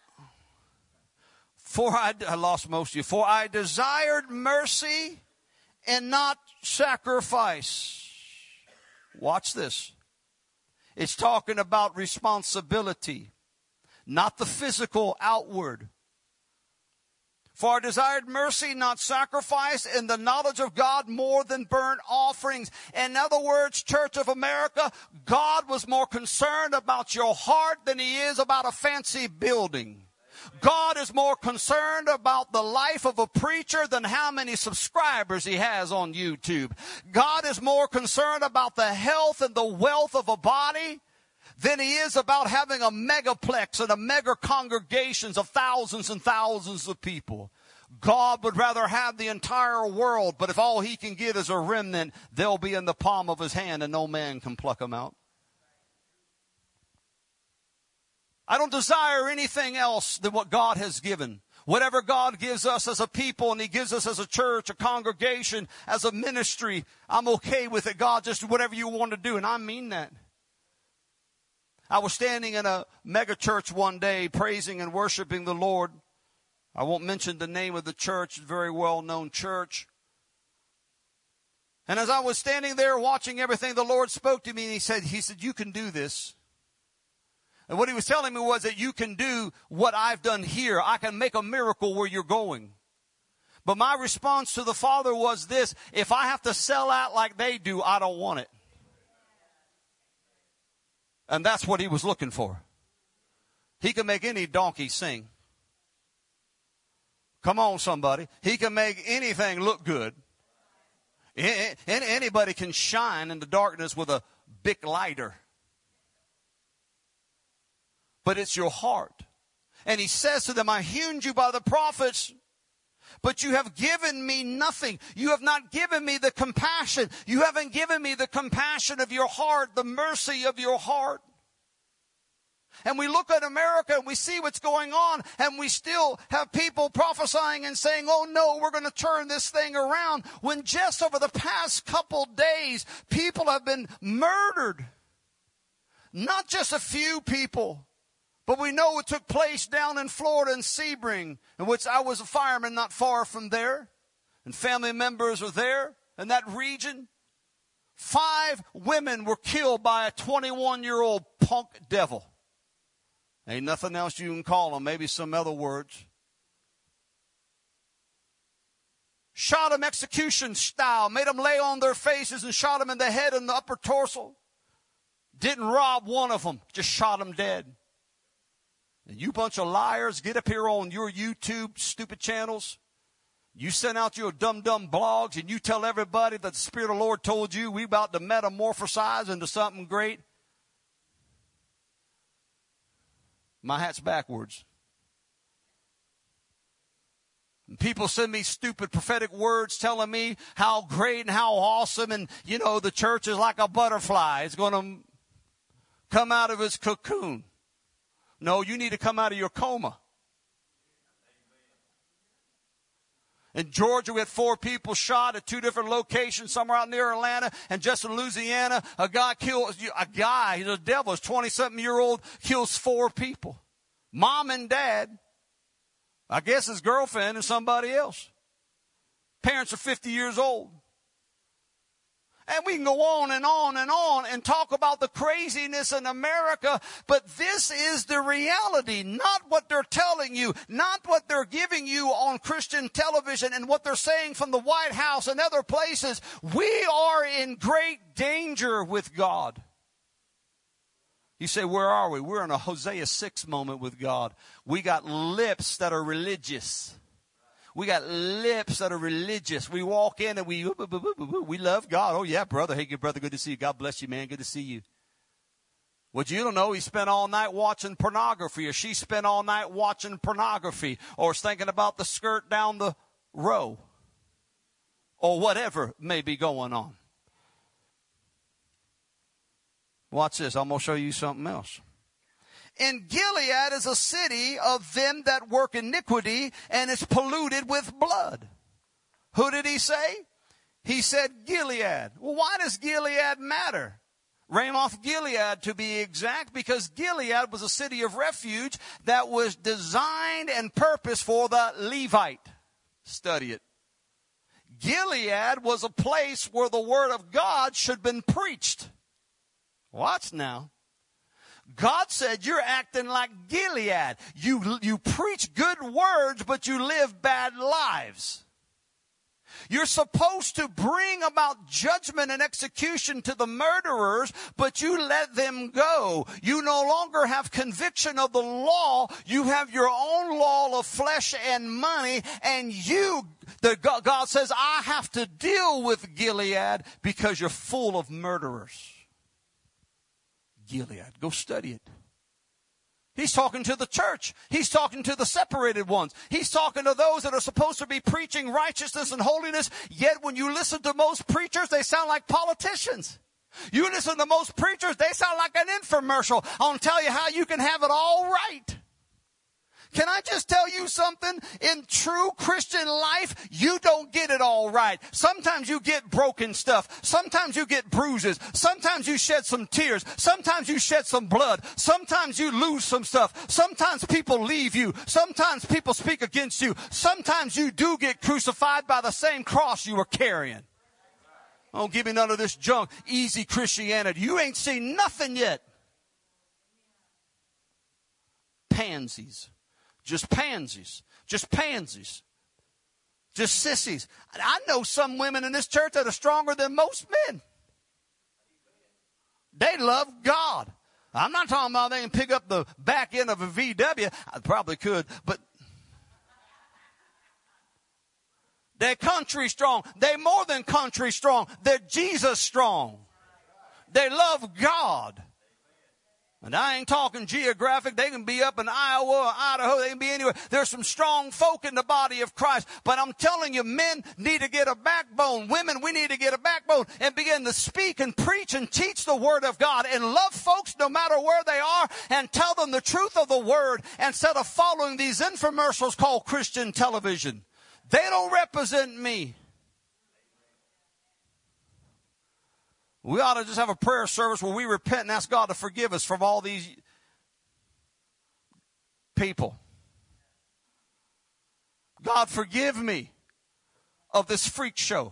A: I lost most of you. For I desired mercy and not sacrifice. Watch this. It's talking about responsibility, not the physical outward. For I desired mercy, not sacrifice, and the knowledge of God more than burnt offerings. In other words, Church of America, God was more concerned about your heart than he is about a fancy building. God is more concerned about the life of a preacher than how many subscribers he has on YouTube. God is more concerned about the health and the wealth of a body than he is about having a megaplex and a mega congregations of thousands and thousands of people. God would rather have the entire world, but if all he can get is a remnant, they'll be in the palm of his hand and no man can pluck them out. I don't desire anything else than what God has given. Whatever God gives us as a people and he gives us as a church, a congregation, as a ministry, I'm okay with it. God, just whatever you want to do. And I mean that. I was standing in a mega church one day praising and worshiping the Lord. I won't mention the name of the church, very well-known church. And as I was standing there watching everything, the Lord spoke to me and he said, you can do this. And what he was telling me was that you can do what I've done here. I can make a miracle where you're going. But my response to the Father was this: if I have to sell out like they do, I don't want it. And that's what he was looking for. He can make any donkey sing. Come on, somebody. He can make anything look good. Anybody can shine in the darkness with a Bic lighter. But it's your heart. And he says to them, I hewn you by the prophets, but you have given me nothing. You have not given me the compassion. You haven't given me the compassion of your heart, the mercy of your heart. And we look at America and we see what's going on, and we still have people prophesying and saying, oh no, we're going to turn this thing around, when just over the past couple days, people have been murdered. Not just a few people. But we know it took place down in Florida in Sebring, in which I was a fireman not far from there. And family members were there in that region. 5 women were killed by a 21-year-old punk devil. Ain't nothing else you can call them, maybe some other words. Shot them execution style, made them lay on their faces and shot them in the head and the upper torso. Didn't rob one of them, just shot them dead. And you bunch of liars, get up here on your YouTube stupid channels. You send out your dumb blogs and you tell everybody that the Spirit of the Lord told you we about to metamorphosize into something great. My hat's backwards. And people send me stupid prophetic words telling me how great and how awesome and, you know, the church is like a butterfly. It's going to come out of its cocoon. No, you need to come out of your coma. In Georgia, we had 4 people shot at 2 different locations, somewhere out near Atlanta. And just in Louisiana, he's a devil, he's 20-something-year-old, kills 4 people. Mom and dad, I guess his girlfriend and somebody else. Parents are 50 years old. And we can go on and on and on and talk about the craziness in America, but this is the reality, not what they're telling you, not what they're giving you on Christian television and what they're saying from the White House and other places. We are in great danger with God. You say, where are we? We're in a Hosea 6 moment with God. We got lips that are religious. We got lips that are religious. We walk in and we love God. Oh, yeah, brother. Hey, good brother, good to see you. God bless you, man. Good to see you. What you don't know, he spent all night watching pornography, or she spent all night watching pornography, or is thinking about the skirt down the row, or whatever may be going on. Watch this. I'm going to show you something else. And Gilead is a city of them that work iniquity, and it's polluted with blood. Who did he say? He said Gilead. Well, why does Gilead matter? Ramoth Gilead, to be exact, because Gilead was a city of refuge that was designed and purposed for the Levite. Study it. Gilead was a place where the word of God should have been preached. Watch now. God said, you're acting like Gilead. You preach good words, but you live bad lives. You're supposed to bring about judgment and execution to the murderers, but you let them go. You no longer have conviction of the law. You have your own law of flesh and money, and God says, I have to deal with Gilead because you're full of murderers. Gilead. Go study it. He's talking to the church. He's talking to the separated ones. He's talking to those that are supposed to be preaching righteousness and holiness. Yet when you listen to most preachers, they sound like politicians. You listen to most preachers, they sound like an infomercial. I want to tell you how you can have it all right. Can I just tell you something? In true Christian life, you don't get it all right. Sometimes you get broken stuff. Sometimes you get bruises. Sometimes you shed some tears. Sometimes you shed some blood. Sometimes you lose some stuff. Sometimes people leave you. Sometimes people speak against you. Sometimes you do get crucified by the same cross you were carrying. Don't give me none of this junk. Easy Christianity. You ain't seen nothing yet. Pansies. Just pansies. Just pansies. Just sissies. I know some women in this church that are stronger than most men. They love God. I'm not talking about they can pick up the back end of a VW. I probably could, but they're country strong. They're more than country strong. They're Jesus strong. They love God. And I ain't talking geographic. They can be up in Iowa or Idaho. They can be anywhere. There's some strong folk in the body of Christ. But I'm telling you, men need to get a backbone. Women, we need to get a backbone and begin to speak and preach and teach the word of God and love folks no matter where they are and tell them the truth of the word instead of following these infomercials called Christian television. They don't represent me. We ought to just have a prayer service where we repent and ask God to forgive us from all these people. God, forgive me of this freak show.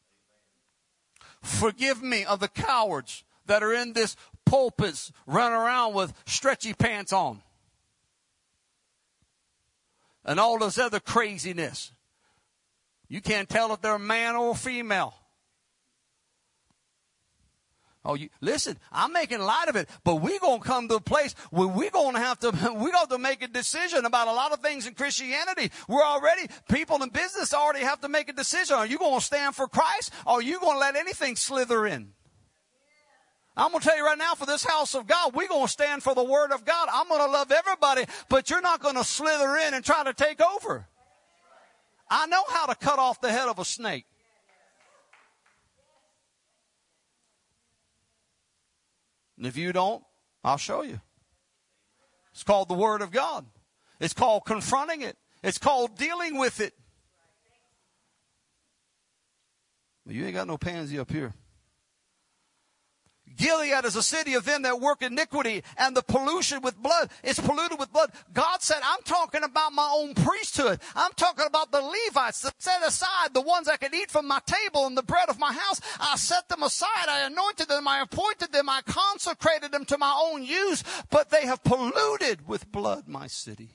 A: Forgive me of the cowards that are in this pulpits running around with stretchy pants on. And all this other craziness. You can't tell if they're a man or female. Listen, I'm making light of it, but we're going to come to a place where we're going to make a decision about a lot of things in Christianity. People in business already have to make a decision. Are you going to stand for Christ, or are you going to let anything slither in? I'm going to tell you right now, for this house of God, we're going to stand for the Word of God. I'm going to love everybody, but you're not going to slither in and try to take over. I know how to cut off the head of a snake. And if you don't, I'll show you. It's called the Word of God. It's called confronting it. It's called dealing with it. Well, you ain't got no pansy up here. Gilead is a city of them that work iniquity, and the pollution with blood. It's polluted with blood. God said, I'm talking about my own priesthood. I'm talking about the Levites that set aside, the ones that could eat from my table and the bread of my house. I set them aside. I anointed them. I appointed them. I consecrated them to my own use. But they have polluted with blood my city.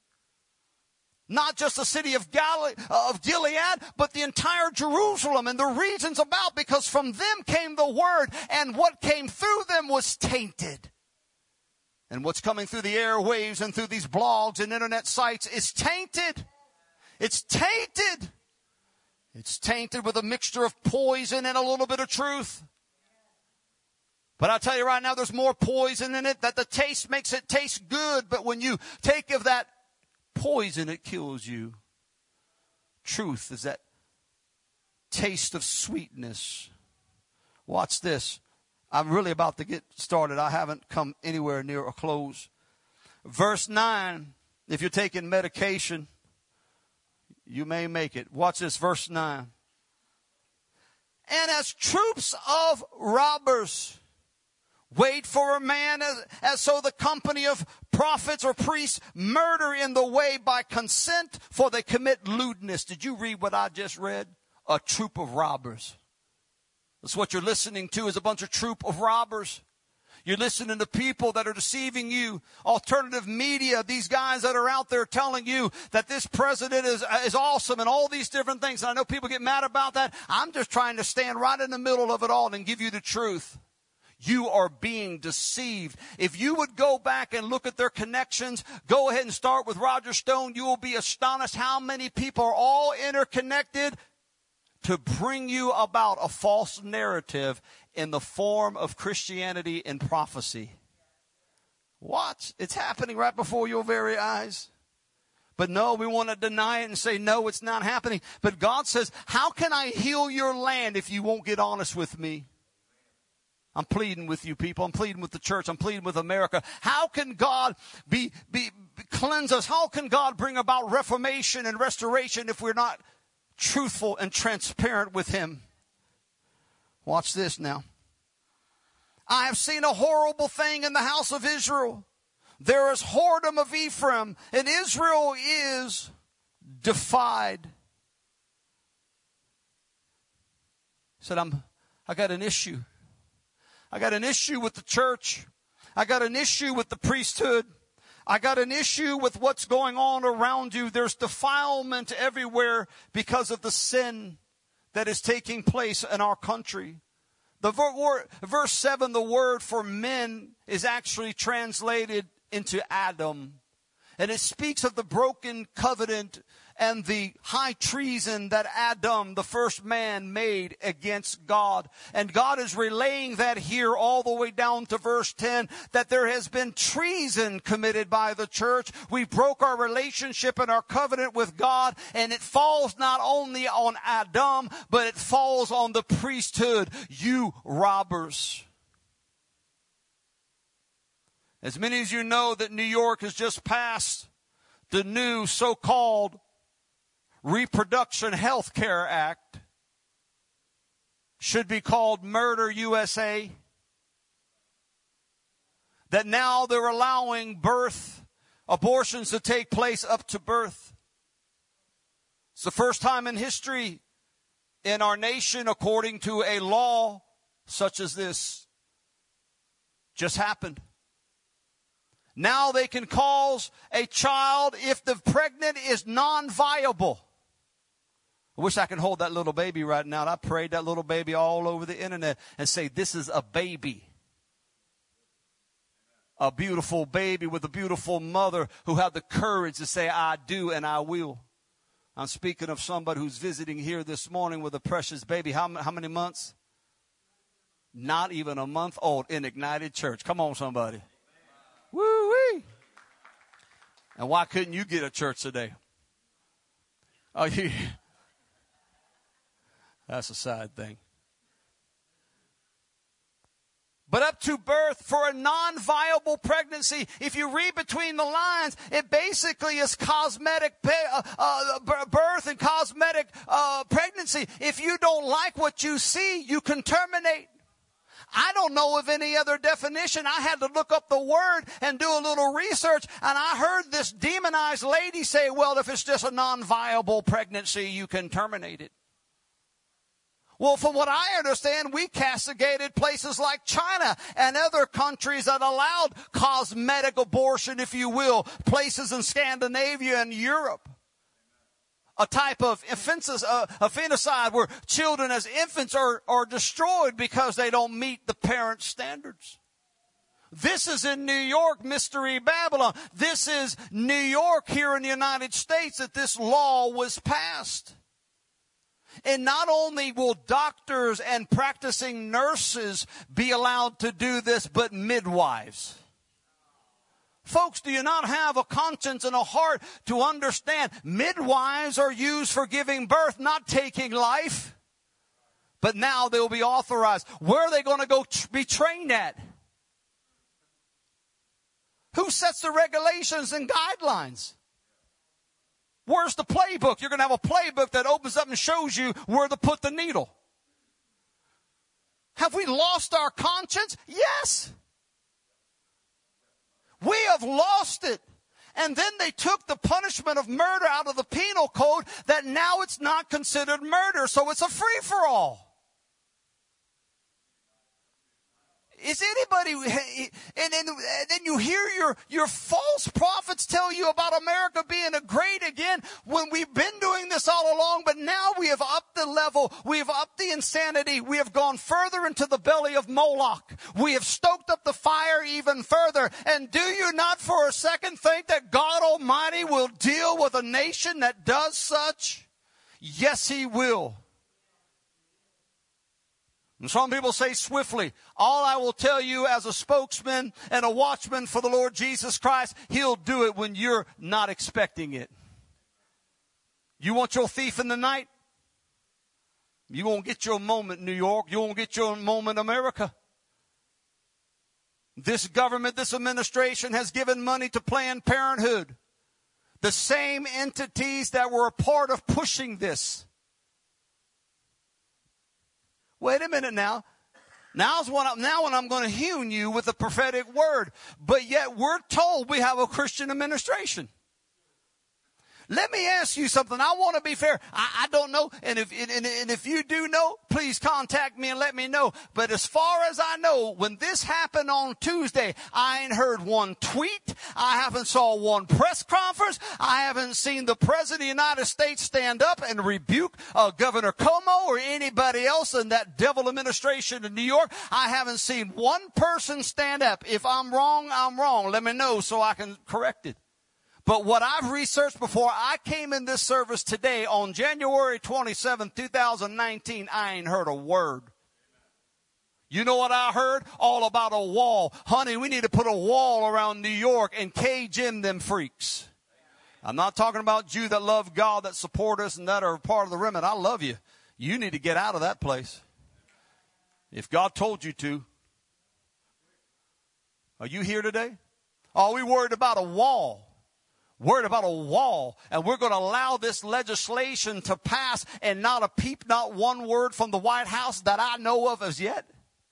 A: Not just the city of Gilead, but the entire Jerusalem and the regions about, because from them came the word, and what came through them was tainted. And what's coming through the airwaves and through these blogs and internet sites is tainted. It's tainted. It's tainted with a mixture of poison and a little bit of truth. But I'll tell you right now, there's more poison in it, that the taste makes it taste good. But when you take of that poison, it kills you. Truth is that taste of sweetness. Watch this. I'm really about to get started. I haven't come anywhere near a close. Verse 9, if you're taking medication, you may make it. Watch this, verse 9. And as troops of robbers wait for a man, as so the company of prophets or priests murder in the way by consent, for they commit lewdness. Did you read what I just read? A troop of robbers. That's what you're listening to, is a bunch of troop of robbers. You're listening to people that are deceiving you. Alternative media, these guys that are out there telling you that this president is awesome and all these different things. And I know people get mad about that. I'm just trying to stand right in the middle of it all and give you the truth. You are being deceived. If you would go back and look at their connections, go ahead and start with Roger Stone. You will be astonished how many people are all interconnected to bring you about a false narrative in the form of Christianity and prophecy. Watch. It's happening right before your very eyes. But no, we want to deny it and say, no, it's not happening. But God says, how can I heal your land if you won't get honest with me? I'm pleading with you people. I'm pleading with the church. I'm pleading with America. How can God cleanse us? How can God bring about reformation and restoration if we're not truthful and transparent with Him? Watch this now. I have seen a horrible thing in the house of Israel. There is whoredom of Ephraim, and Israel is defied. He said, I got an issue. I got an issue with the church. I got an issue with the priesthood. I got an issue with what's going on around you. There's defilement everywhere because of the sin that is taking place in our country. Verse 7, the word for men is actually translated into Adam. And it speaks of the broken covenant and the high treason that Adam, the first man, made against God. And God is relaying that here all the way down to verse 10, that there has been treason committed by the church. We broke our relationship and our covenant with God, and it falls not only on Adam, but it falls on the priesthood, you robbers. As many as you know that New York has just passed the new so-called Reproduction Health Care Act, should be called Murder USA, that now they're allowing abortions to take place up to birth. It's the first time in history in our nation, according to a law such as this, just happened. Now they can cause a child if the pregnant is non-viable. I wish I could hold that little baby right now. And I prayed that little baby all over the internet and say, this is a baby. A beautiful baby with a beautiful mother who had the courage to say, I do and I will. I'm speaking of somebody who's visiting here this morning with a precious baby. How many months? Not even a month old in Ignited Church. Come on, somebody. Woo-wee. And why couldn't you get a church today? Oh, that's a side thing. But up to birth for a non-viable pregnancy, if you read between the lines, it basically is cosmetic birth and cosmetic pregnancy. If you don't like what you see, you can terminate. I don't know of any other definition. I had to look up the word and do a little research, and I heard this demonized lady say, well, if it's just a non-viable pregnancy, you can terminate it. Well, from what I understand, we castigated places like China and other countries that allowed cosmetic abortion, if you will, places in Scandinavia and Europe. A type of infanticide where children as infants are destroyed because they don't meet the parents' standards. This is in New York, Mystery Babylon. This is New York here in the United States that this law was passed. And not only will doctors and practicing nurses be allowed to do this, but midwives. Folks, do you not have a conscience and a heart to understand midwives are used for giving birth, not taking life? But now they'll be authorized. Where are they going to go be trained at? Who sets the regulations and guidelines? Where's the playbook? You're going to have a playbook that opens up and shows you where to put the needle. Have we lost our conscience? Yes. We have lost it. And then they took the punishment of murder out of the penal code that now it's not considered murder. So it's a free-for-all. Is anybody, and then you hear your false prophets tell you about America being great again when we've been doing this all along, but now we have upped the level, we have upped the insanity, we have gone further into the belly of Moloch. We have stoked up the fire even further. And do you not for a second think that God Almighty will deal with a nation that does such? Yes, He will. And some people say swiftly. All I will tell you as a spokesman and a watchman for the Lord Jesus Christ, He'll do it when you're not expecting it. You want your thief in the night? You won't get your moment, New York. You won't get your moment, America. This government, this administration has given money to Planned Parenthood. The same entities that were a part of pushing this. Wait a minute now. Now when I'm going to hewn you with a prophetic word. But yet we're told we have a Christian administration. Let me ask you something. I want to be fair. I don't know. And if you do know, please contact me and let me know. But as far as I know, when this happened on Tuesday, I ain't heard one tweet. I haven't saw one press conference. I haven't seen the President of the United States stand up and rebuke Governor Cuomo or anybody else in that devil administration in New York. I haven't seen one person stand up. If I'm wrong, I'm wrong. Let me know so I can correct it. But what I've researched before I came in this service today on January 27, 2019, I ain't heard a word. You know what I heard? All about a wall. Honey, we need to put a wall around New York and cage in them freaks. I'm not talking about you that love God, that support us, and that are part of the remnant. I love you. You need to get out of that place. If God told you to. Are you here today? Are we worried about a wall? Worried about a wall, and we're going to allow this legislation to pass and not a peep, not one word from the White House that I know of as yet?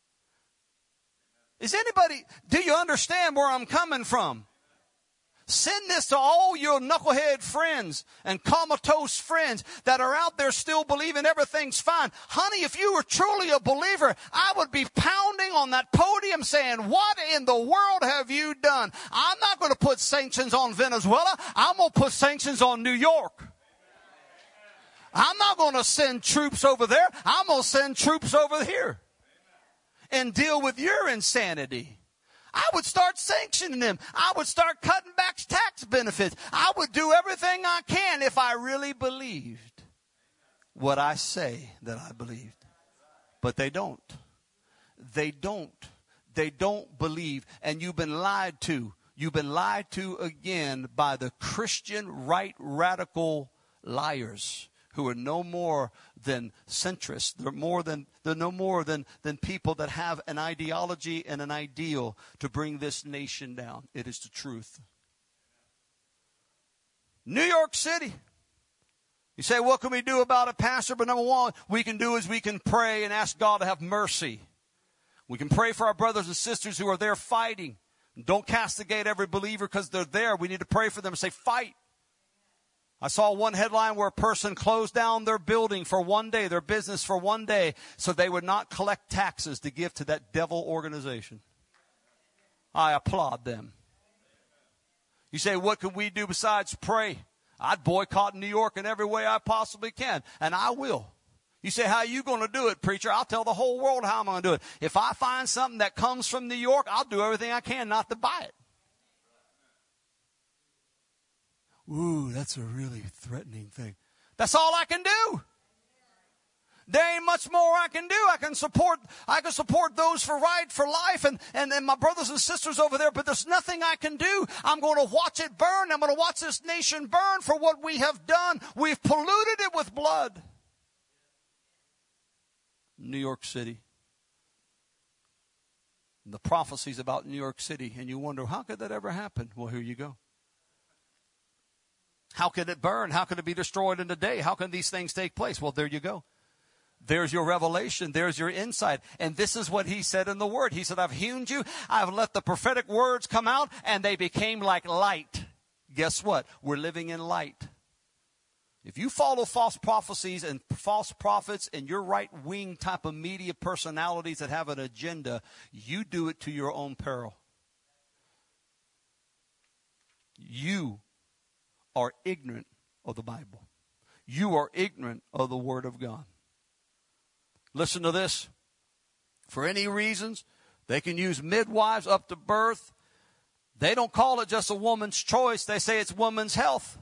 A: Is anybody, do you understand where I'm coming from? Send this to all your knucklehead friends and comatose friends that are out there still believing everything's fine. Honey, if you were truly a believer, I would be pounding on that podium saying, what in the world have you done? I'm not going to put sanctions on Venezuela. I'm going to put sanctions on New York. I'm not going to send troops over there. I'm going to send troops over here and deal with your insanity. I would start sanctioning them. I would start cutting back tax benefits. I would do everything I can if I really believed what I say that I believed. But they don't. They don't. They don't believe. And you've been lied to. You've been lied to again by the Christian right radical liars who are no more than centrists. They're no more than people that have an ideology and an ideal to bring this nation down. It is the truth. New York City. You say, what can we do about it, Pastor? But number one, we can do is we can pray and ask God to have mercy. We can pray for our brothers and sisters who are there fighting. Don't castigate every believer because they're there. We need to pray for them and say, fight. I saw one headline where a person closed down their building for one day, their business for one day, so they would not collect taxes to give to that devil organization. I applaud them. You say, what can we do besides pray? I'd boycott New York in every way I possibly can, and I will. You say, how are you going to do it, preacher? I'll tell the whole world how I'm going to do it. If I find something that comes from New York, I'll do everything I can not to buy it. Ooh, that's a really threatening thing. That's all I can do. There ain't much more I can do. I can support those for right, for life, and my brothers and sisters over there, but there's nothing I can do. I'm going to watch it burn. I'm going to watch this nation burn for what we have done. We've polluted it with blood. New York City. The prophecies about New York City, and you wonder, how could that ever happen? Well, here you go. How could it burn? How could it be destroyed in a day? How can these things take place? Well, there you go. There's your revelation. There's your insight. And this is what he said in the word. He said, I've hewn you. I've let the prophetic words come out, and they became like light. Guess what? We're living in light. If you follow false prophecies and false prophets and your right-wing type of media personalities that have an agenda, you do it to your own peril. You are ignorant of the Bible. You are ignorant of the Word of God. Listen to this. For any reasons, they can use midwives up to birth. They don't call it just a woman's choice. They say it's woman's health.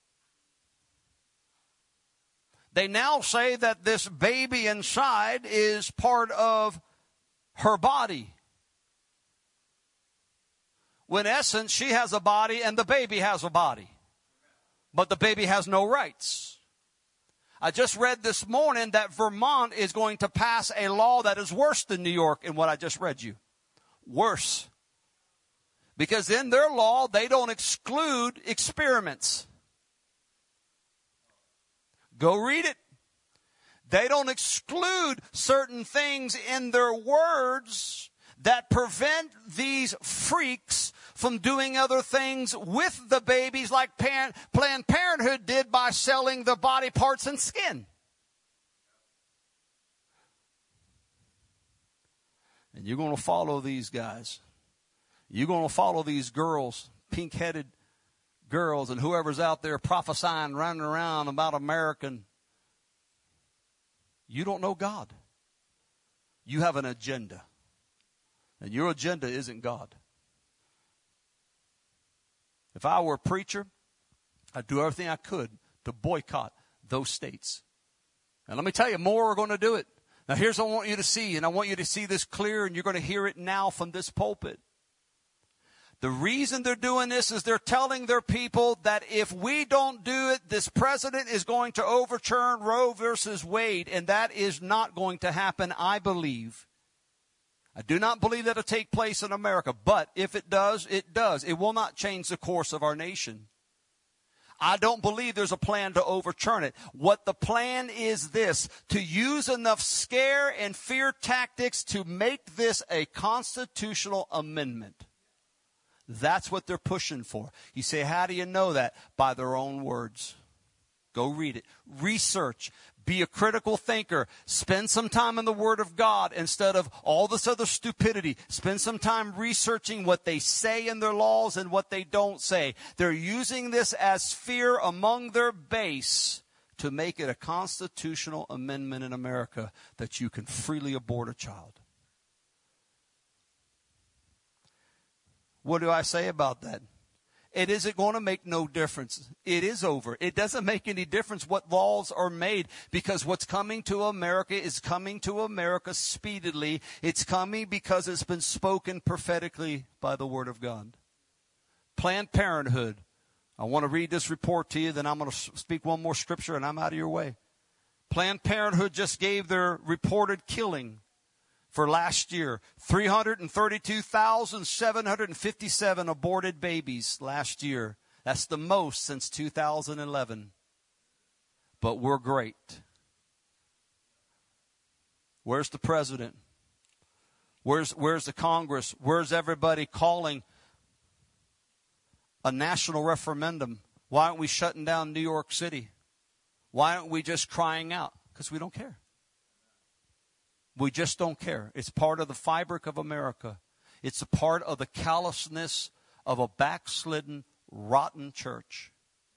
A: They now say that this baby inside is part of her body. When in essence, she has a body and the baby has a body. But the baby has no rights. I just read this morning that Vermont is going to pass a law that is worse than New York in what I just read you. Worse. Because in their law, they don't exclude experiments. Go read it. They don't exclude certain things in their words that prevent these freaks from doing other things with the babies like Planned Parenthood did by selling the body parts and skin. And you're going to follow these guys. You're going to follow these girls, pink-headed girls, and whoever's out there prophesying, running around about American. You don't know God. You have an agenda. And your agenda isn't God. If I were a preacher, I'd do everything I could to boycott those states. And let me tell you, more are going to do it. Now here's what I want you to see, and I want you to see this clear, and you're going to hear it now from this pulpit. The reason they're doing this is they're telling their people that if we don't do it, this president is going to overturn Roe versus Wade, and that is not going to happen, I believe. I do not believe that it'll take place in America, but if it does, it does. It will not change the course of our nation. I don't believe there's a plan to overturn it. What the plan is this, to use enough scare and fear tactics to make this a constitutional amendment. That's what they're pushing for. You say, how do you know that? By their own words. Go read it. Research. Be a critical thinker. Spend some time in the Word of God instead of all this other stupidity. Spend some time researching what they say in their laws and what they don't say. They're using this as fear among their base to make it a constitutional amendment in America that you can freely abort a child. What do I say about that? It isn't going to make no difference. It is over. It doesn't make any difference what laws are made, because what's coming to America is coming to America speedily. It's coming because it's been spoken prophetically by the Word of God. Planned Parenthood. I want to read this report to you, then I'm going to speak one more scripture and I'm out of your way. Planned Parenthood just gave their reported killing for last year. 332,757 aborted babies last year. That's the most since 2011. But we're great. Where's the president? Where's the Congress? Where's everybody calling a national referendum? Why aren't we shutting down New York City? Why aren't we just crying out? Because we don't care. We just don't care. It's part of the fabric of America. It's a part of the callousness of a backslidden, rotten church.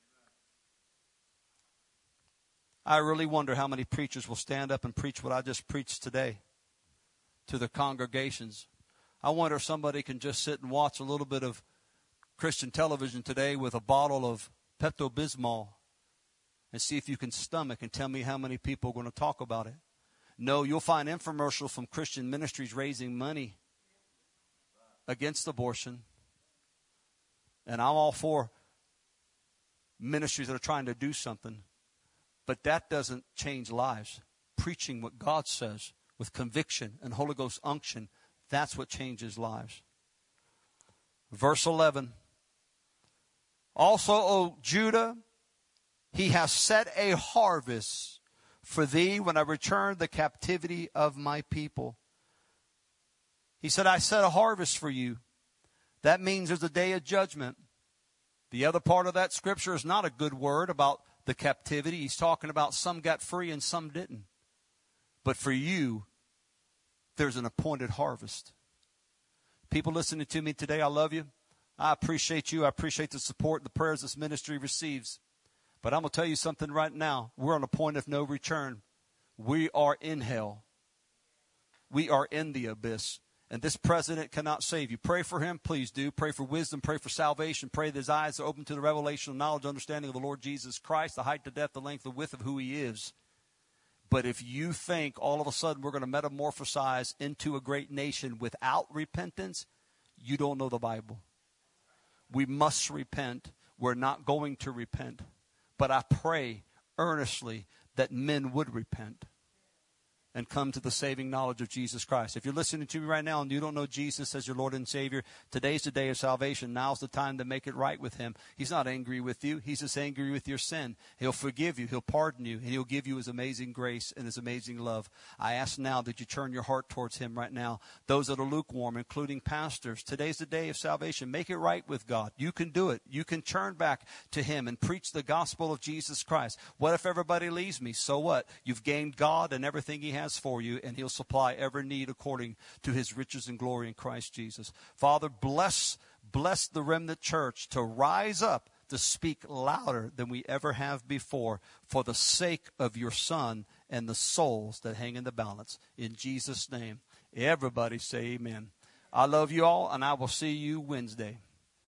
A: I really wonder how many preachers will stand up and preach what I just preached today to their congregations. I wonder if somebody can just sit and watch a little bit of Christian television today with a bottle of Pepto-Bismol and see if you can stomach and tell me how many people are going to talk about it. No, you'll find infomercials from Christian ministries raising money against abortion. And I'm all for ministries that are trying to do something. But that doesn't change lives. Preaching what God says with conviction and Holy Ghost unction, that's what changes lives. Verse 11. Also, O Judah, he has set a harvest for thee when I return the captivity of my people. He said, I set a harvest for you. That means there's a day of judgment. The other part of that scripture is not a good word about the captivity. He's talking about some got free and some didn't. But for you, there's an appointed harvest. People listening to me today, I love you. I appreciate you. I appreciate the support, the prayers this ministry receives. But I'm going to tell you something right now. We're on a point of no return. We are in hell. We are in the abyss. And this president cannot save you. Pray for him. Please do. Pray for wisdom. Pray for salvation. Pray that his eyes are open to the revelation of knowledge, understanding of the Lord Jesus Christ, the height, the depth, the length, the width of who he is. But if you think all of a sudden we're going to metamorphosize into a great nation without repentance, you don't know the Bible. We must repent. We're not going to repent. But I pray earnestly that men would repent and come to the saving knowledge of Jesus Christ. If you're listening to me right now and you don't know Jesus as your Lord and Savior, today's the day of salvation. Now's the time to make it right with him. He's not angry with you. He's just angry with your sin. He'll forgive you. He'll pardon you. And he'll give you his amazing grace and his amazing love. I ask now that you turn your heart towards him right now. Those that are lukewarm, including pastors, today's the day of salvation. Make it right with God. You can do it. You can turn back to him and preach the gospel of Jesus Christ. What if everybody leaves me? So what? You've gained God and everything he has for you, and he'll supply every need according to his riches and glory in Christ Jesus. Father, bless the remnant church to rise up to speak louder than we ever have before for the sake of your Son and the souls that hang in the balance. In Jesus' name, everybody say amen. I love you all, and I will see you Wednesday.